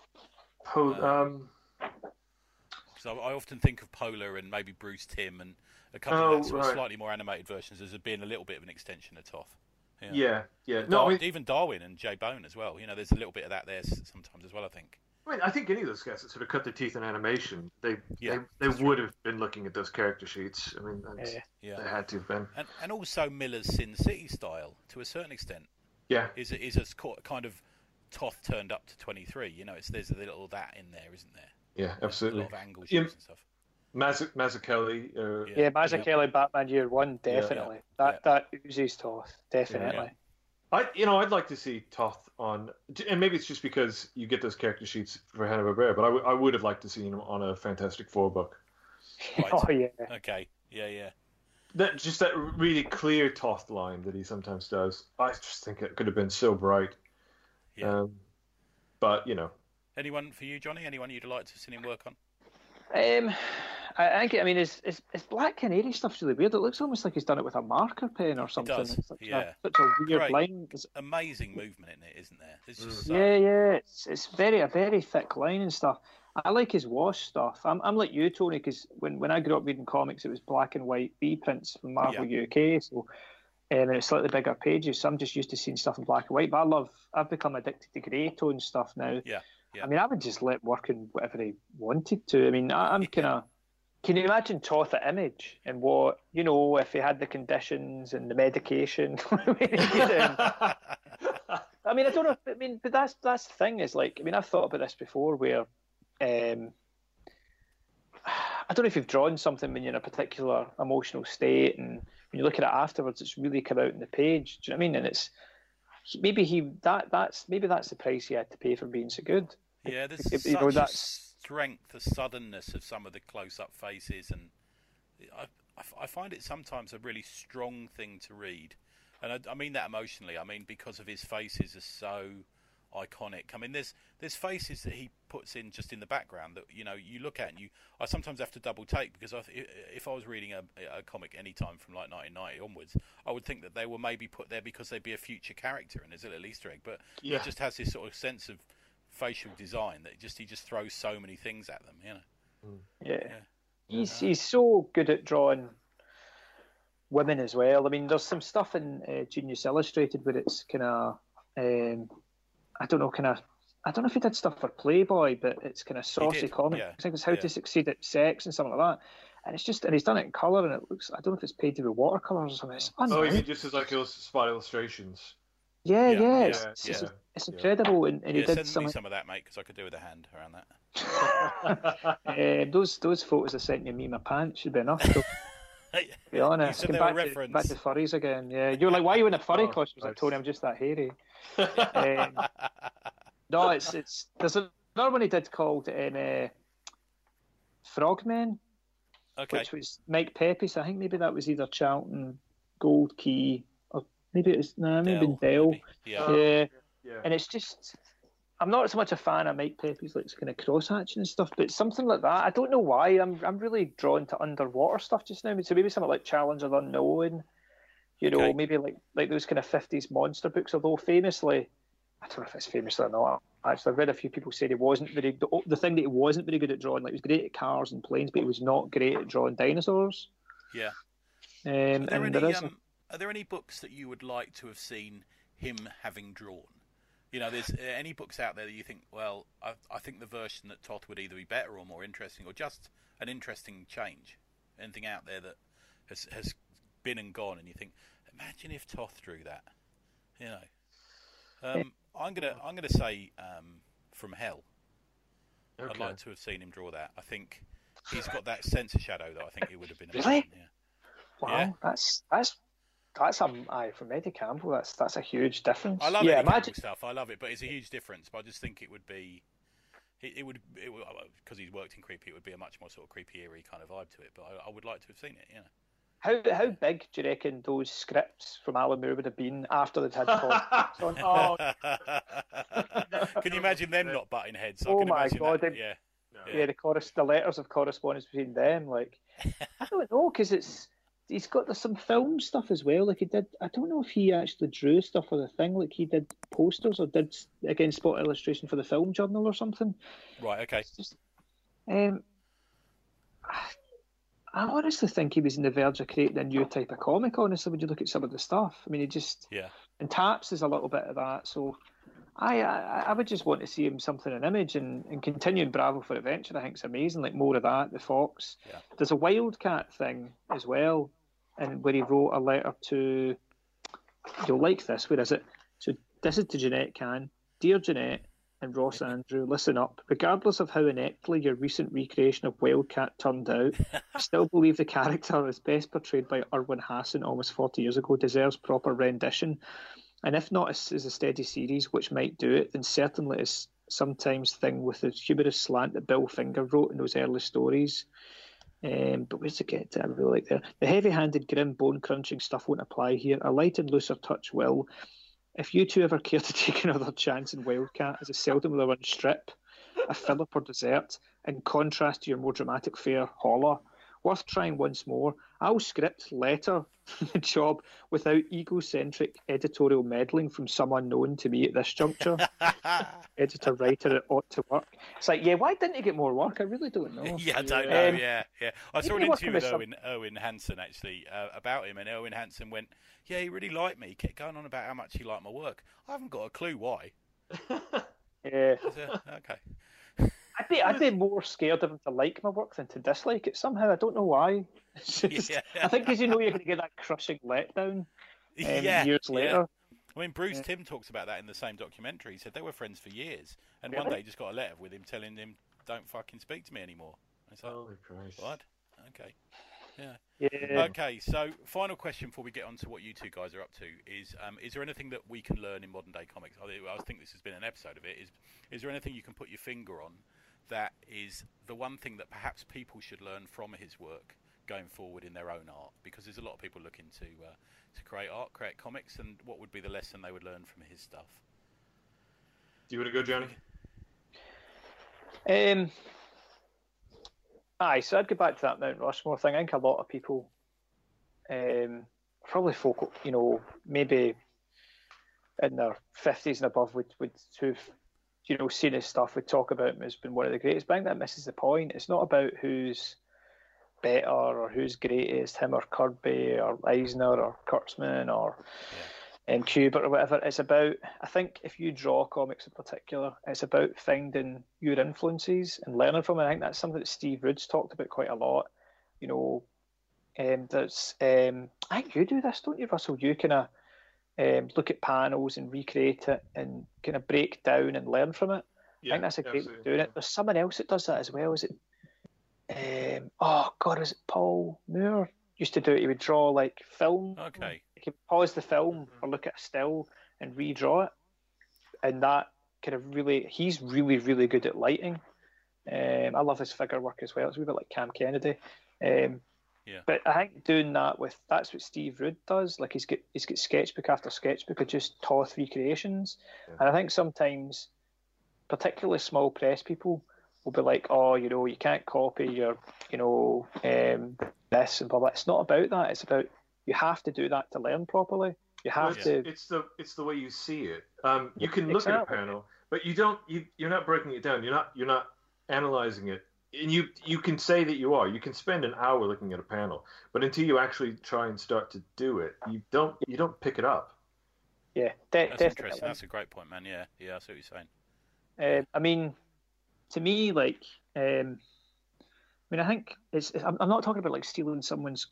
So I often think of Polar and maybe Bruce Timm and a couple of sort of slightly more animated versions as being a little bit of an extension of Toth. Yeah. No, I mean, even Darwin and Jay Bone as well. There's a little bit of that there sometimes as well, I think. I think any of those guys that sort of cut their teeth in animation, they that's would have been looking at those character sheets. I mean, they had to have been. And also Miller's Sin City style, to a certain extent, is a kind of Toth turned up to 23. There's a little of that in there, isn't there? Yeah, absolutely. A lot of angle shots and stuff. Mazzucchelli. Mazzucchelli, Batman Year One, definitely. That oozes Toth, definitely. I'd like to see Toth on, and maybe it's just because you get those character sheets for Hanna-Barbera, but I would have liked to see him on a Fantastic Four book. Right. Oh yeah. Okay. Yeah. That really clear Toth line that he sometimes does. I just think it could have been so bright. Yeah. But Anyone for you, Johnny? Anyone you'd like to see him work on? I think, his Black Canary stuff's really weird. It looks almost like he's done it with a marker pen or something. It does. It's such Yeah. such a weird Great. line. Amazing movement in it, isn't there? It's just It's a very thick line and stuff. I like his wash stuff. I'm like you, Tony, because when I grew up reading comics, it was black and white reprints from Marvel UK, so and it's slightly bigger pages. So I'm just used to seeing stuff in black and white. But I've become addicted to grey tone stuff now. Yeah. I mean, I would just let work in whatever he wanted to. I mean, I'm kind of. Can you imagine Toth at Image and what, if he had the conditions and the medication? I mean, I don't know. But that's the thing is I've thought about this before where, I don't know if you've drawn something when you're in a particular emotional state and when you look at it afterwards, it's really come out in the page. Do you know what I mean? And it's maybe that's the price he had to pay for being so good. Yeah, there's such a strength, the suddenness of some of the close-up faces, and I find it sometimes a really strong thing to read, and I mean that emotionally. I mean because of his faces are so iconic. I mean there's faces that he puts in just in the background that you look at and I sometimes have to double take because if I was reading a comic any time from like 1990 onwards, I would think that they were maybe put there because they'd be a future character and there's a little Easter egg, but he just has this sort of sense of facial design that he just throws so many things at them, He's so good at drawing women as well. I mean, there's some stuff in Genius Illustrated where it's kind of I don't know if he did stuff for Playboy, but it's kind of saucy comic. I think it's How to Succeed at Sex and something like that. And it's just, and he's done it in colour, and it looks, I don't know if it's painted with watercolours or something. It's unreal. you mean just as like spot illustrations? It's incredible. And he did send me some of that, mate, because I could do with a hand around that. Those photos I sent you, me in my pants, should be enough. To be honest. Back to furries again. Yeah, you're like, why are you in a furry costume? I was like, Tony, I'm just that hairy. No, it's there's another one he did called Frogmen, which was Mike Pepys. I think maybe that was either Charlton, Gold Key, or maybe it was maybe Dell. Yeah. And it's just, I'm not so much a fan of Mike Pepys, like kind of cross hatching and stuff, but something like that. I don't know why. I'm really drawn to underwater stuff just now. So maybe something like Challenge of the Unknown. Maybe like those kind of 50s monster books. Although famously, I don't know if it's famously or not. Actually, I've read a few people say he wasn't very. The thing that he wasn't very good at drawing, like he was great at cars and planes, but he was not great at drawing dinosaurs. Yeah. Are there any books that you would like to have seen him having drawn? There's any books out there that you think, well, I think the version that Toth would either be better or more interesting, or just an interesting change. Anything out there that has been and gone, and you think, imagine if Toth drew that. I'm gonna say From Hell. Okay. I'd like to have seen him draw that. I think he's got that sense of shadow that I think he would have been. Really? Yeah. Wow, that's from Eddie Campbell. That's a huge difference. I love Eddie Campbell stuff. I love it, but it's a huge difference. But I just think it would be, it would because he's worked in creepy. It would be a much more sort of creepy, eerie kind of vibe to it. But I would like to have seen it. Yeah. How big do you reckon those scripts from Alan Moore would have been after they'd had comics on? Oh. Can you imagine them not butting heads? Oh my God! Yeah, the letters of correspondence between them. Like, I don't know, because he's got some film stuff as well. Like he did. I don't know if he actually drew stuff for the thing. Like he did posters or did again spot illustration for the Film Journal or something. Right. Okay. It's just, I honestly think he was on the verge of creating a new type of comic, honestly, when you look at some of the stuff. I mean, he just... Yeah. And Taps is a little bit of that, so I would just want to see him something in Image and continuing Bravo for Adventure. I think it's amazing, like more of that, the Fox. Yeah. There's a Wildcat thing as well, and where he wrote a letter to... You'll like this, where is it? So this is to Jeanette Kahn. Dear Jeanette and Ross Andrew, listen up. Regardless of how ineptly your recent recreation of Wildcat turned out, I still believe the character, as best portrayed by Irwin Hasson almost 40 years ago, deserves proper rendition. And if not as a steady series, which might do it, then certainly as sometimes thing with the humorous slant that Bill Finger wrote in those early stories. But where's it get to? I really like that. The heavy-handed, grim, bone-crunching stuff won't apply here. A light and looser touch will. If you two ever care to take another chance in Wildcat as a seldom will run strip, a fillip or dessert, in contrast to your more dramatic fare, Holler, worth trying once more. I'll script, letter the job without egocentric editorial meddling from some unknown to me at this juncture. Editor, writer, it ought to work. It's like, yeah, why didn't he get more work? I really don't know. Yeah, I don't know. Yeah. I saw an interview with Owen Hansen actually about him, and Owen Hansen went, "Yeah, he really liked me. He kept going on about how much he liked my work. I haven't got a clue why." Yeah. Okay. I'd be more scared of him to like my work than to dislike it somehow. I don't know why. Just, I think because you know you're going to get that crushing letdown years later. I mean, Bruce Timm talks about that in the same documentary. He said they were friends for years, and one day he just got a letter with him telling him, "Don't fucking speak to me anymore." It's like, holy Christ! What? Okay. Yeah. Okay, so final question before we get on to what you two guys are up to is there anything that we can learn in modern day comics? I think this has been an episode of it. Is there anything you can put your finger on that is the one thing that perhaps people should learn from his work going forward in their own art? Because there's a lot of people looking to create art, create comics, and what would be the lesson they would learn from his stuff? Do you want to go, Johnny? So I'd go back to that Mount Rushmore thing. I think a lot of people, probably folk, maybe in their 50s and above who've seen his stuff, would talk about him as being one of the greatest. But I think that misses the point. It's not about who's better or who's greatest, him or Kirby or Eisner or Kurtzman or Kubert or whatever. It's about, I think, if you draw comics in particular, it's about finding your influences and learning from it. I think that's something that Steve Rood's talked about quite a lot. I think you do this, don't you, Russell? You kind of look at panels and recreate it and kind of break down and learn from it. I think that's a great way of doing it. There's someone else that does that as well. Is it? Is it Paul Moore? Used to do it. He would draw like film. Okay. He could pause the film or look at a still and redraw it, and that kind of he's really, really good at lighting. I love his figure work as well. It's a wee bit like Cam Kennedy. But I think doing that's what Steve Rood does. Like he's got sketchbook after sketchbook of just Toth recreations, and I think sometimes, particularly small press people, will be like, "Oh, you can't copy your, this and blah blah." It's not about that. It's about you have to do that to learn properly. You have to. It's the way you see it. You can look at a panel, but you don't. You're not breaking it down. You're not analyzing it. And you can say that you are. You can spend an hour looking at a panel, but until you actually try and start to do it, you don't pick it up. Yeah, that's definitely. Interesting. That's a great point, man. Yeah, that's what you're saying. I mean, to me, like, I think I'm not talking about like stealing someone's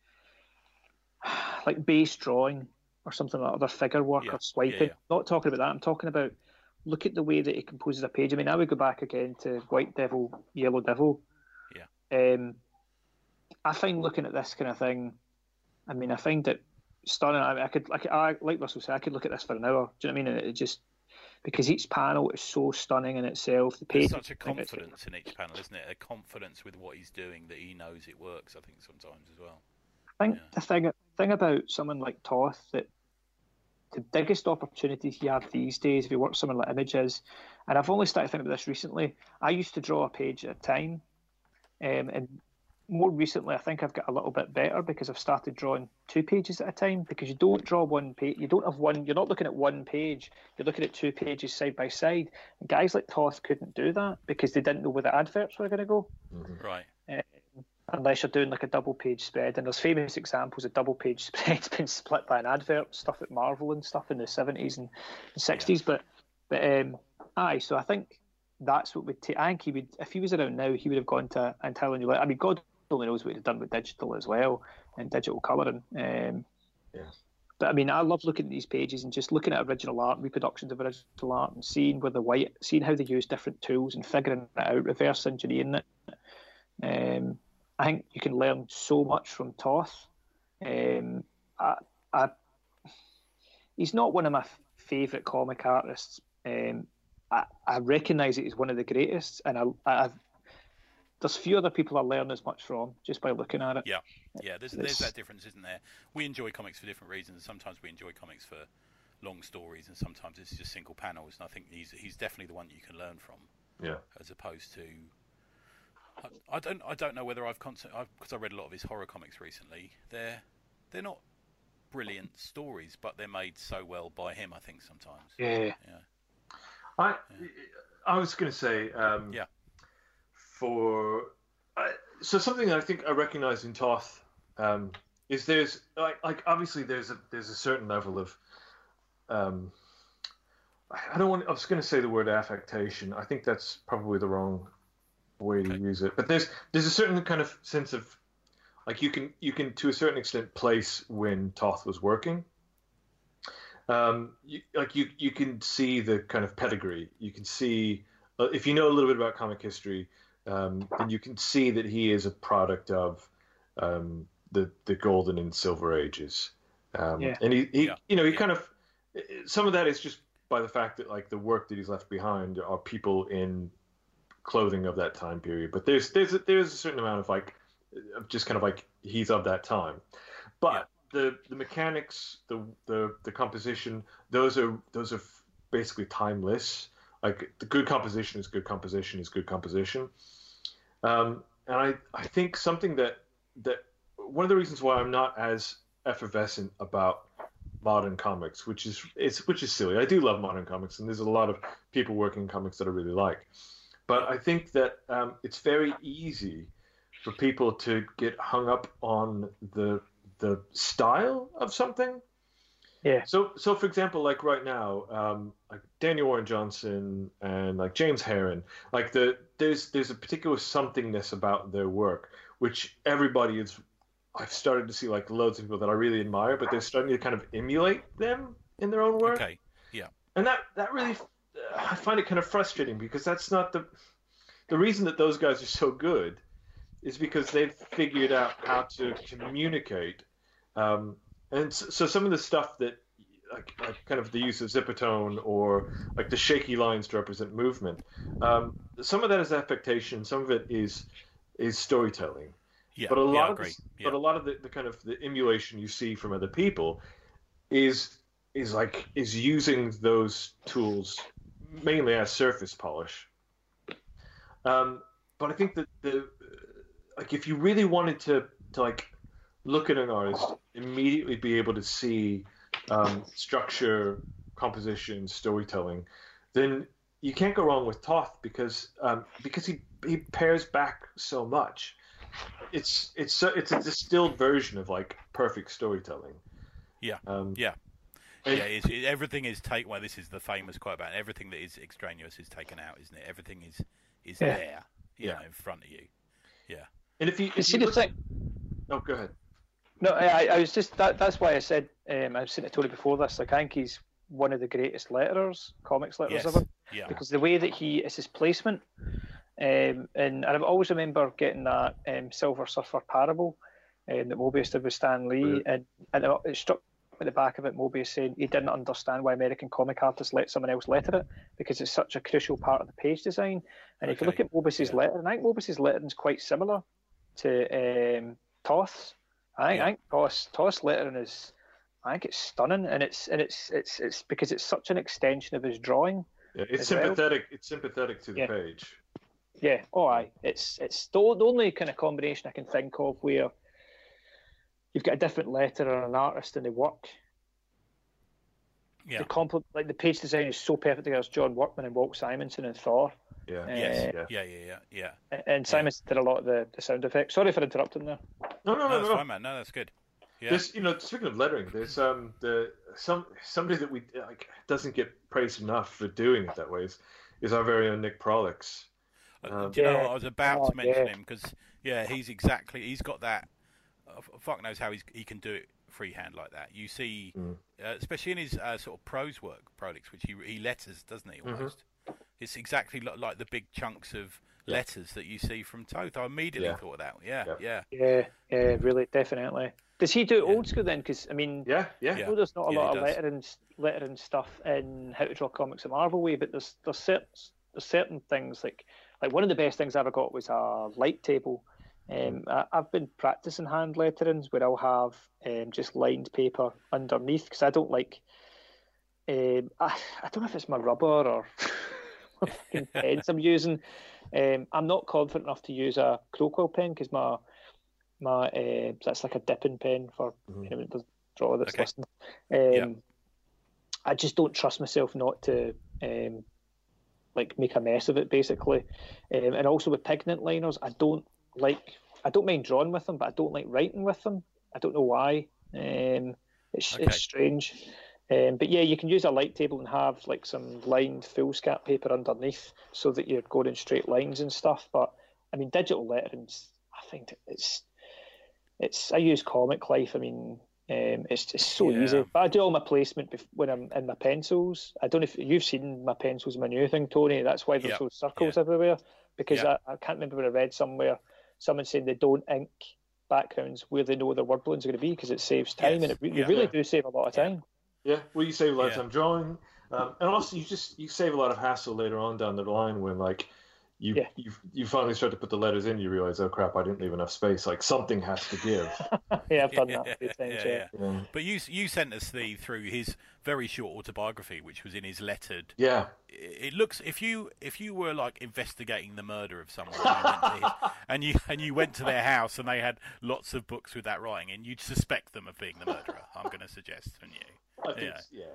like base drawing or something like other figure work or swiping. I'm not talking about that. I'm talking about look at the way that he composes a page. I mean, I would go back again to White Devil, Yellow Devil. Yeah. I find looking at this kind of thing, I mean, I find it stunning. I like Russell said, I could look at this for an hour. Do you know what I mean? It just because each panel is so stunning in itself. The There's page, such a confidence in each panel, isn't it? A confidence with what he's doing that he knows it works. I think sometimes as well. I think the thing about someone like Toth, that the biggest opportunities you have these days if you work someone like Images, and I've only started thinking about this recently. I used to draw a page at a time, and more recently I think I've got a little bit better because I've started drawing 2 pages at a time, because you don't draw one page, you're not looking at one page, you're looking at 2 pages side by side. And guys like Toth couldn't do that because they didn't know where the adverts were going to go. Right. Unless you're doing like a double page spread, and there's famous examples of double page spreads being split by an advert, stuff at Marvel and stuff in the 70s and 60s. But so I think that's what would take. I think he would, if he was around now, he would have gone to and telling you. I mean, God only knows what he'd have done with digital as well and digital colouring. But I mean, I love looking at these pages and just looking at original art, reproductions of original art, and seeing how they use different tools and figuring it out, reverse engineering it. I think you can learn so much from Toth. He's not one of my favourite comic artists. I recognise that he's one of the greatest, and there's few other people I learn as much from just by looking at it. Yeah. There's that difference, isn't there? We enjoy comics for different reasons. Sometimes we enjoy comics for long stories, and sometimes it's just single panels. And I think he's definitely the one you can learn from. Yeah. As opposed to. I don't know whether because I read a lot of his horror comics recently. They're not brilliant stories, but they're made so well by him. I think sometimes. Yeah. I was going to say. So something that I think I recognise in Toth is there's like obviously there's a certain level of I was going to say the word affectation. I think that's probably the wrong way to use it, but there's a certain kind of sense of like you can to a certain extent place when Toth was working. You can see the kind of pedigree. You can see if you know a little bit about comic history, then you can see that he is a product of the golden and silver ages. And he kind of some of that is just by the fact that like the work that he's left behind are people in clothing of that time period, but there's a certain amount of like just kind of like he's of that time, but the mechanics, the composition, those are basically timeless. Like the good composition is good composition is good composition, and I think something that one of the reasons why I'm not as effervescent about modern comics, which is silly. I do love modern comics, and there's a lot of people working in comics that I really like. But I think that it's very easy for people to get hung up on the style of something. Yeah. So for example, like right now, like Daniel Warren Johnson and like James Herron, like there's a particular somethingness about their work, which I've started to see like loads of people that I really admire, but they're starting to kind of emulate them in their own work. Okay. Yeah. And that really. I find it kind of frustrating because that's not the reason that those guys are so good is because they've figured out how to communicate. And so some of the stuff that like kind of the use of zippertone or like the shaky lines to represent movement, some of that is affectation, some of it is storytelling. Yeah, but a lot of the kind of the emulation you see from other people is using those tools mainly as surface polish. But I think that like if you really wanted to like look at an artist, immediately be able to see structure, composition, storytelling, then you can't go wrong with Toth because he pares back so much. It's a distilled version of like perfect storytelling. Everything is taken. Well, this is the famous quote about everything that is extraneous is taken out, isn't it? Everything is there, you know, in front of you. Yeah. And if you see the thing. Oh, go ahead. No, I was just that's why I said I was saying to Tony before this. Like, I think he's one of the greatest comics letterers ever. Yeah. Because the way that it's his placement, and I always remember getting that Silver Surfer parable that Mobius did with Stan Lee, and it struck at the back of it, Mobius saying he didn't understand why American comic artists let someone else letter it because it's such a crucial part of the page design. And if you look at Mobius's lettering, I think Mobius's lettering is quite similar to Toth's. I think Toth's lettering is, I think it's stunning, and it's because it's such an extension of his drawing. Yeah, it's sympathetic. Well. It's sympathetic to the page. Yeah. Oh, aye. It's the only kind of combination I can think of where you've got a different letterer and an artist and they work. Yeah. The page design is so perfect as John Workman and Walt Simonson and Thor. Yeah. Yeah. And Simonson did a lot of the sound effects. Sorry for interrupting there. No, that's fine, man. No, that's good. Yeah. There's, speaking of lettering, there's somebody that we doesn't get praised enough for doing it that way is our very own Nick Prolix. Do you know what? I was about to mention him because he's got that. Fuck knows how he can do it freehand like that. You see, especially in his sort of prose work, Prolix, which he letters, doesn't he? Almost, it's exactly like the big chunks of letters that you see from Toth. I immediately thought of that. Yeah, really, definitely. Does he do it old school then? Because I mean, I know there's not a lot of lettering stuff in How to Draw Comics the Marvel way, but there's certain things like one of the best things I ever got was a light table. I've been practicing hand letterings where I'll have just lined paper underneath because I don't like. I don't know if it's my rubber or fucking pens I'm using. I'm not confident enough to use a Crowquill pen because my that's like a dipping pen for anyone that does draw that's listening. I just don't trust myself not to make a mess of it basically. And also with pigment liners, I don't mind drawing with them, but I don't like writing with them. I don't know why. It's strange. But yeah, you can use a light table and have like some lined foolscap paper underneath so that you're going in straight lines and stuff. But I mean, digital lettering's, I think I use Comic Life. I mean, it's just so easy. But I do all my placement when I'm in my pencils. I don't know if you've seen my pencils, my new thing, Tony. That's why there's those circles everywhere. Because I can't remember where I read somewhere, someone saying they don't ink backgrounds where they know their word balloons are going to be because it saves time, and you really do save a lot of time. Yeah, well, you save a lot of time drawing, and also you save a lot of hassle later on down the line when you finally start to put the letters in. You realize, oh crap, I didn't leave enough space. Like something has to give. I've done that a few times. But you sent us through his very short autobiography, which was in his lettered. Yeah. It looks if you were like investigating the murder of someone and you went to their house and they had lots of books with that writing, and you'd suspect them of being the murderer. I'm going to suggest, wouldn't you? I think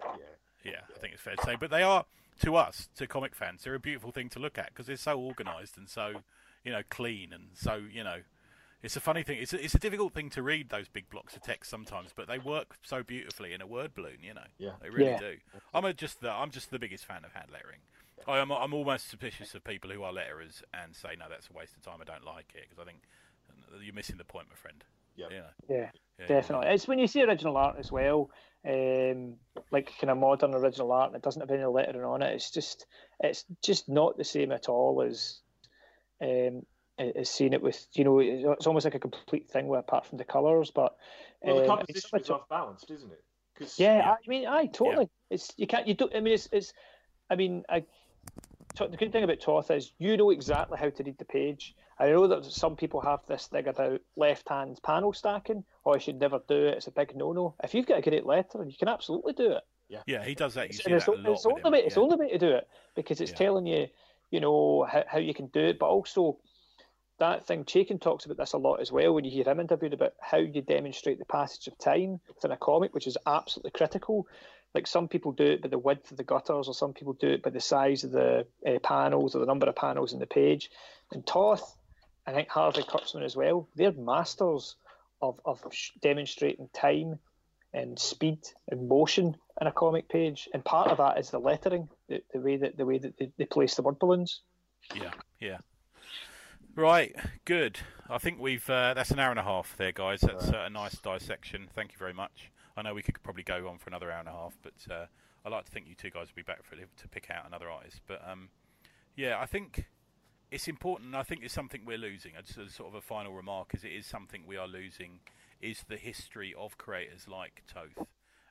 I think it's fair to say. But they are, to us, to comic fans, they're a beautiful thing to look at because they're so organised and so, clean and so, it's a funny thing. It's a difficult thing to read those big blocks of text sometimes, but they work so beautifully in a word balloon. They really do. I'm just the biggest fan of hand lettering. I'm almost suspicious of people who are letterers and say no, that's a waste of time. I don't like it because I think you're missing the point, my friend. Yeah, definitely. It's when you see original art as well, like kind of modern original art, and it doesn't have any lettering on it. It's just not the same at all as seeing it with it's almost like a complete thing apart from the colours. But the composition is off balanced, isn't it? I mean, totally. It's you can't you don't. I mean, it's. I mean, the good thing about Toth is you know exactly how to read the page. I know that some people have this thing about left-hand panel stacking. I should never do it. It's a big no-no. If you've got a great letter, you can absolutely do it. Yeah, he does that. You see that a lot it's the only way to do it because it's telling you, how you can do it. But also, that thing, Chaykin talks about this a lot as well when you hear him interviewed about how you demonstrate the passage of time within a comic, which is absolutely critical. Like some people do it by the width of the gutters, or some people do it by the size of the panels or the number of panels in the page. And Toth, I think Harvey Kurtzman as well, they're masters of demonstrating time and speed and motion in a comic page. And part of that is the lettering, the way that they place the word balloons. Yeah. Right, good. I think we've that's an hour and a half there, guys. That's a nice dissection. Thank you very much. I know we could probably go on for another hour and a half, but I'd like to think you two guys will be back to pick out another artist. But I think it's important. And I think it's something we're losing. As sort of a final remark, is it is something we are losing. Is the history of creators like Toth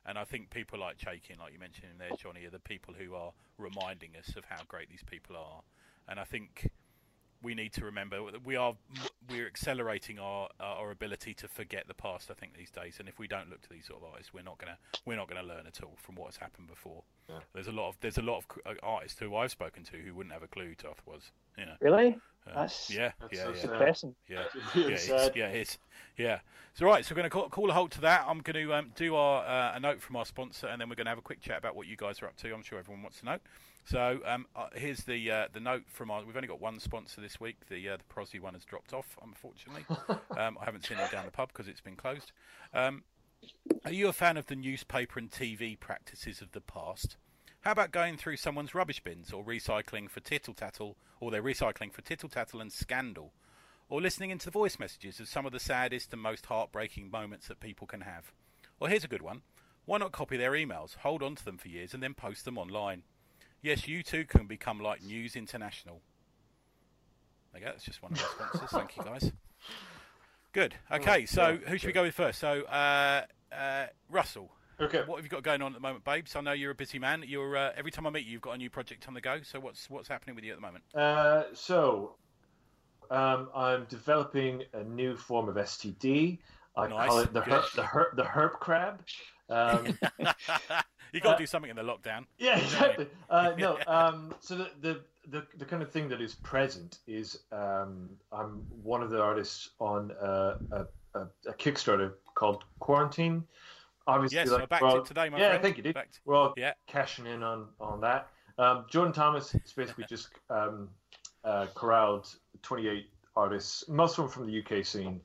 And I think people like Chaikin, like you mentioned in there, Johnny, are the people who are reminding us of how great these people are. And I think we need to remember that we're accelerating our ability to forget the past. I think these days, and if we don't look to these sort of artists, we're not gonna learn at all from what has happened before. Yeah. There's a lot of artists who I've spoken to who wouldn't have a who Toth was. You know. Really? That's depressing. Yeah. So right, so we're going to call a halt to that. I'm going to do a note from our sponsor, and then we're going to have a quick chat about what you guys are up to. I'm sure everyone wants to know. So here's the note from our. We've only got one sponsor this week. The Prosy one has dropped off, unfortunately. I haven't seen it down the pub because it's been closed. Are you a fan of the newspaper and TV practices of the past? How about going through someone's rubbish bins, or recycling for tittle-tattle, or they're recycling for tittle-tattle and scandal, or listening into the voice messages of some of the saddest and most heartbreaking moments that people can have? Well, here's a good one. Why not copy their emails, hold on to them for years, and then post them online? Yes, you too can become like News International. There you go, that's just one of our sponsors. Thank you, guys. Good. Okay, so who should we go with first? So, Russell. Okay. What have you got going on at the moment, Babes? I know you're a busy man. You're every time I meet you, you've got a new project on the go. So what's happening with you at the moment? I'm developing a new form of STD. I call it the herp crab. You got to do something in the lockdown. Yeah, exactly. So the kind of thing that is present is I'm one of the artists on a Kickstarter called Quarantine. Obviously, yes, I backed it today, my friend. Yeah, I think you did. We're all cashing in on that. Jordan Thomas has basically just corralled 28 artists, most of them from the UK scene.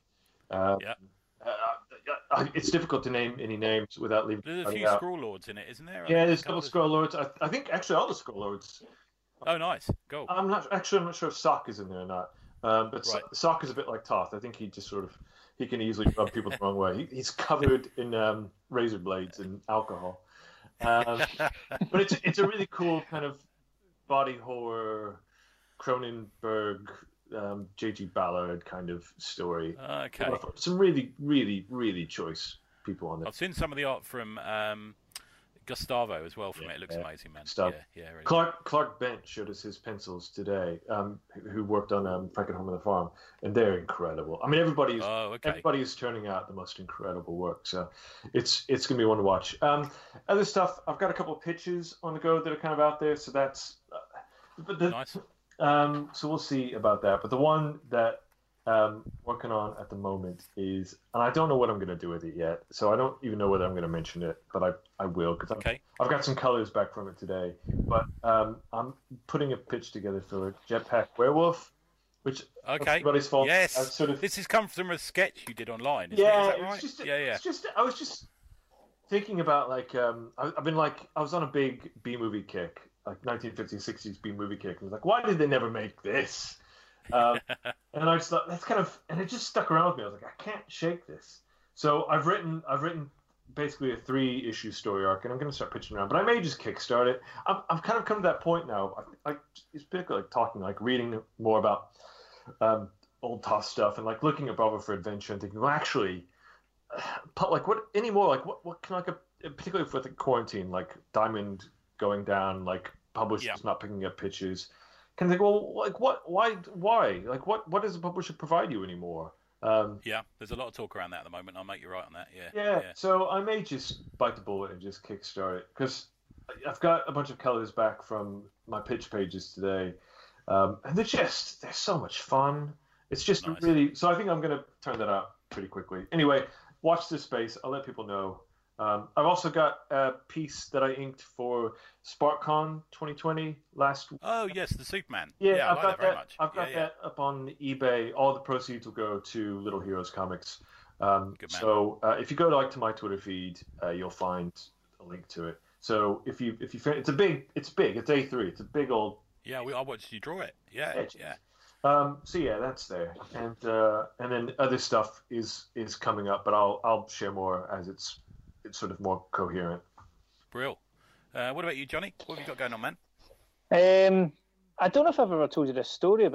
It's difficult to name any names without leaving. There's a few Scroll Lords in it, isn't there? Yeah, there's a couple of Scroll Lords. I think actually all the Scroll Lords. Oh, nice. Go. I'm not sure if Sock is in there or not. But right. Sock is a bit like Toth. I think he just he can easily rub people the wrong way. He's covered in razor blades and alcohol. But it's a really cool kind of body horror, Cronenberg, J.G. Ballard kind of story. Okay. Some really, really, really choice people on there. I've seen some of the art from Gustavo as well from it. It looks amazing, man. Stuff. Yeah, really. Clark Bent showed us his pencils today, who worked on Frankenhome on the Farm, and they're incredible. I mean, everybody is turning out the most incredible work, so it's going to be one to watch. Other stuff, I've got a couple of pitches on the go that are kind of out there, so that's nice. So we'll see about that. But the one that working on at the moment is, and I don't know what I'm going to do with it yet, so I don't even know whether I'm going to mention it, but I will, because I've got some colors back from it today. But I'm putting a pitch together for Jetpack Werewolf, which everybody's fault. Yes, this has come from a sketch you did online. Is that right? It's just I was just thinking about I was on a big B movie kick, like 1950s, 60s B movie kick, and I was like, why did they never make this? And I just thought that's and it just stuck around with me. I was like, I can't shake this. So I've written basically a 3-issue story arc, and I'm going to start pitching around. But I may just kickstart it. I've kind of come to that point now. It's particularly talking, reading more about old Toth stuff, and looking at Bravo for Adventure and thinking, well, actually, what anymore? What can particularly for the quarantine, Diamond going down, publishers not picking up pitches. Can think, well, why? What does a publisher provide you anymore? There's a lot of talk around that at the moment. I'll make you right on that. Yeah. So I may just bite the bullet and just kickstart it, because I've got a bunch of colors back from my pitch pages today, and they're so much fun. It's just nice. Really. So I think I'm going to turn that out pretty quickly. Anyway, watch this space. I'll let people know. I've also got a piece that I inked for SparkCon 2020 last week. Oh, yes, the Superman. Yeah, I've got that very much. I've got that up on eBay. All the proceeds will go to Little Heroes Comics. So if you go to my Twitter feed, you'll find a link to it. So if you it's big. It's A3. It's a big old. Yeah, I watched you draw it. Yeah. So that's there, and then other stuff is coming up, but I'll share more as it's sort of more coherent. Brill. What about you, Johnny? What have you got going on, man? I don't know if I've ever told you this story about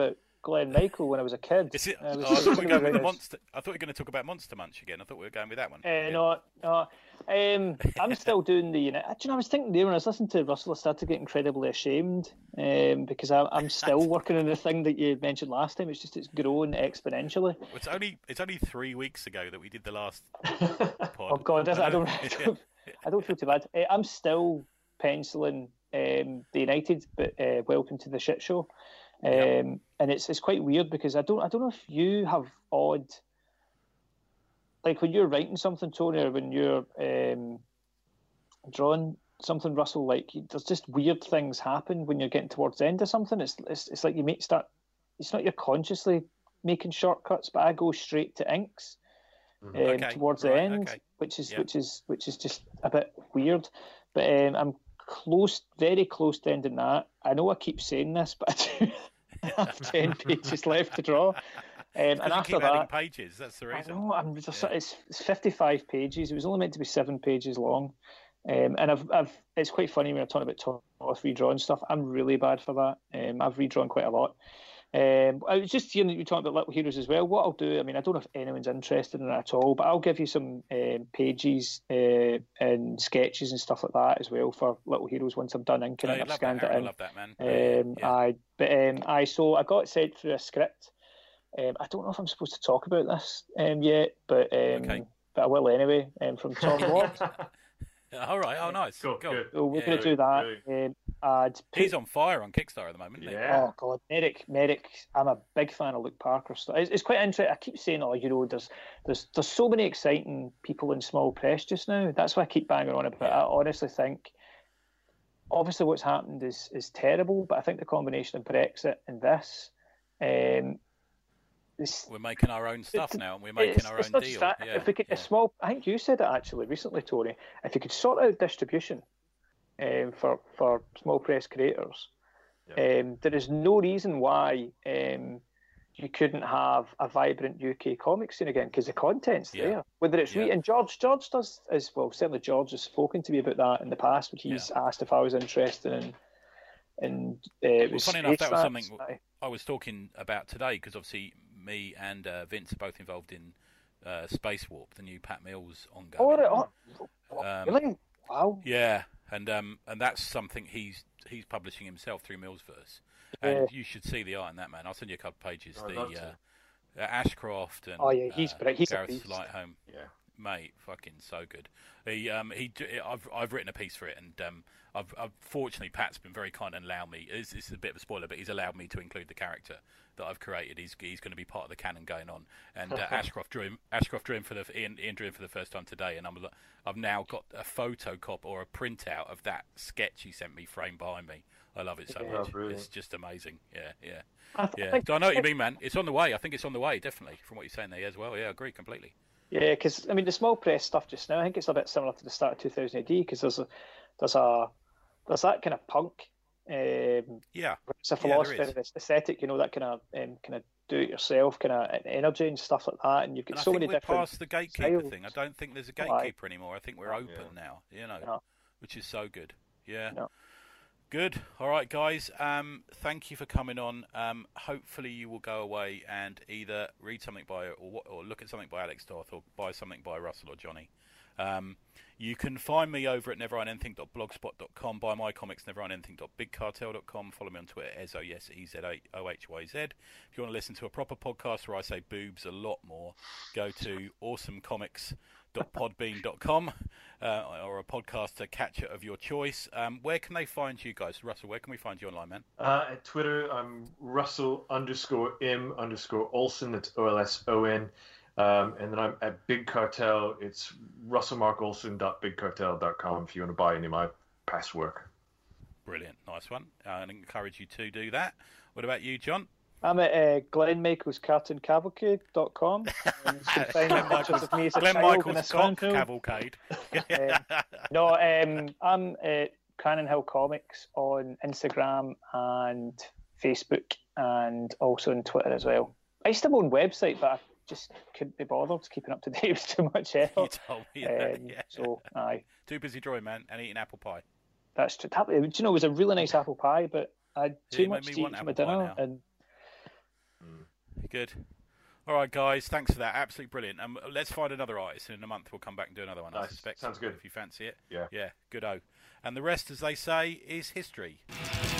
Glenn Michael when I was a kid. Is it? I was I thought we were going with the his- monster. I thought we were going to talk about Monster Munch again. I thought we were going with that one. No, no. I'm still doing the. Do you know, I was thinking there when I was listening to Russell, I started to get incredibly ashamed because I'm still working on the thing that you mentioned last time. It's growing exponentially. It's only 3 weeks ago that we did the last pod. Oh God, I don't feel too bad. I'm still penciling the United, but Welcome to the Shit Show, and it's quite weird because I don't know if you have odd. Like when you're writing something, Tony, or when you're drawing something, Russell, like there's just weird things happen when you're getting towards the end of something. It's like you start. It's not you're consciously making shortcuts, but I go straight to inks towards the end, which is just a bit weird. But I'm very close to ending that. I know I keep saying this, but I have 10 pages left to draw. And after keep that, adding pages. That's the reason. I know, it's 55 pages. It was only meant to be 7 pages long. And I've it's quite funny when I'm talking about Thoth redrawing stuff. I'm really bad for that. I've redrawn quite a lot. I was just hearing that you talking about Little Heroes as well. What I'll do, I mean, I don't know if anyone's interested in it at all, but I'll give you some pages and sketches and stuff like that as well for Little Heroes once I'm done inking it. I've scanned it in. I love that, man. So I got sent through a script. I don't know if I'm supposed to talk about this yet, but I will anyway. From Tom Ward. All right. Oh, nice. Cool. So we're going to do that. He's on fire on Kickstarter at the moment, isn't he? Yeah. Oh God, Merrick. I'm a big fan of Luke Parker stuff. It's quite interesting. I keep saying, there's so many exciting people in small press just now. That's why I keep banging on about it. I honestly think, obviously, what's happened is terrible, but I think the combination of Brexit and this. We're making our own stuff now, and we're making our own deal. If we could, I think you said it actually recently, Tony. If you could sort out distribution for small press creators, there is no reason why you couldn't have a vibrant UK comic scene again because the content's there. Whether it's and George does as well. Certainly, George has spoken to me about that in the past when he's asked if I was interested in. And funny enough, that was something I was talking about today because obviously me and Vince are both involved in Space Warp, the new Pat Mills ongoing. Really? Wow. Yeah, and that's something he's publishing himself through Millsverse, and you should see the art in that, man. I'll send you a couple of pages. Ashcroft and he's Gareth Lighthome. Yeah. Mate, fucking so good. I've written a piece for it, and I've fortunately Pat's been very kind and allowed me. It's a bit of a spoiler, but he's allowed me to include the character that I've created. He's going to be part of the canon going on. And Ashcroft drew him Ian drew him for the first time today, and I've now got a photocopy or a printout of that sketch he sent me framed behind me. I love it so much. Brilliant. It's just amazing. Yeah. So I know what you mean, man. It's on the way. I think it's on the way, definitely, from what you're saying there as well. Yeah, I agree completely. Yeah, because I mean the small press stuff just now, I think it's a bit similar to the start of 2000 AD because there's that kind of punk. It's a philosophy of aesthetic, that kind of do it yourself kind of energy and stuff like that, and you've got so many different. Past the gatekeeper thing. I don't think there's a gatekeeper anymore. I think we're open now. Which is so good. Yeah. No. Good. All right, guys. Thank you for coming on. Hopefully, you will go away and either read something by or look at something by Alex Toth or buy something by Russell or Johnny. You can find me over at neverwriteanything.blogspot.com, buy my comics, neverwriteanything.bigcartel.com, follow me on Twitter, EZOHYZ. If you want to listen to a proper podcast where I say boobs a lot more, go to awesomecomics.podbean.com or a podcaster catcher of your choice. Where can they find you guys? Russell, where can we find you online, man? At Twitter, I'm Russell_M_Olsen, that's OLSON. And then I'm at Big Cartel. It's russellmarkolsen.bigcartel.com if you want to buy any of my past work. Brilliant. Nice one. I encourage you to do that. What about you, John? I'm at Glenn Michael's CartoonCavalcade.com. Glenn Michael's Cock Cavalcade. I'm at Cannon Hill Comics on Instagram and Facebook and also on Twitter as well. I used to have my own website, but I just couldn't be bothered keeping up to date with too much effort. You told me that, So, aye. Too busy drawing, man, and eating apple pie. That's true. It was a really nice apple pie, but I had too much to eat for my dinner. And Good. All right, guys. Thanks for that. Absolutely brilliant. Let's find another artist. In a month, we'll come back and do another one. Nice. I suspect. Sounds good. If you fancy it. Yeah. Yeah. Good-o. And the rest, as they say, is history.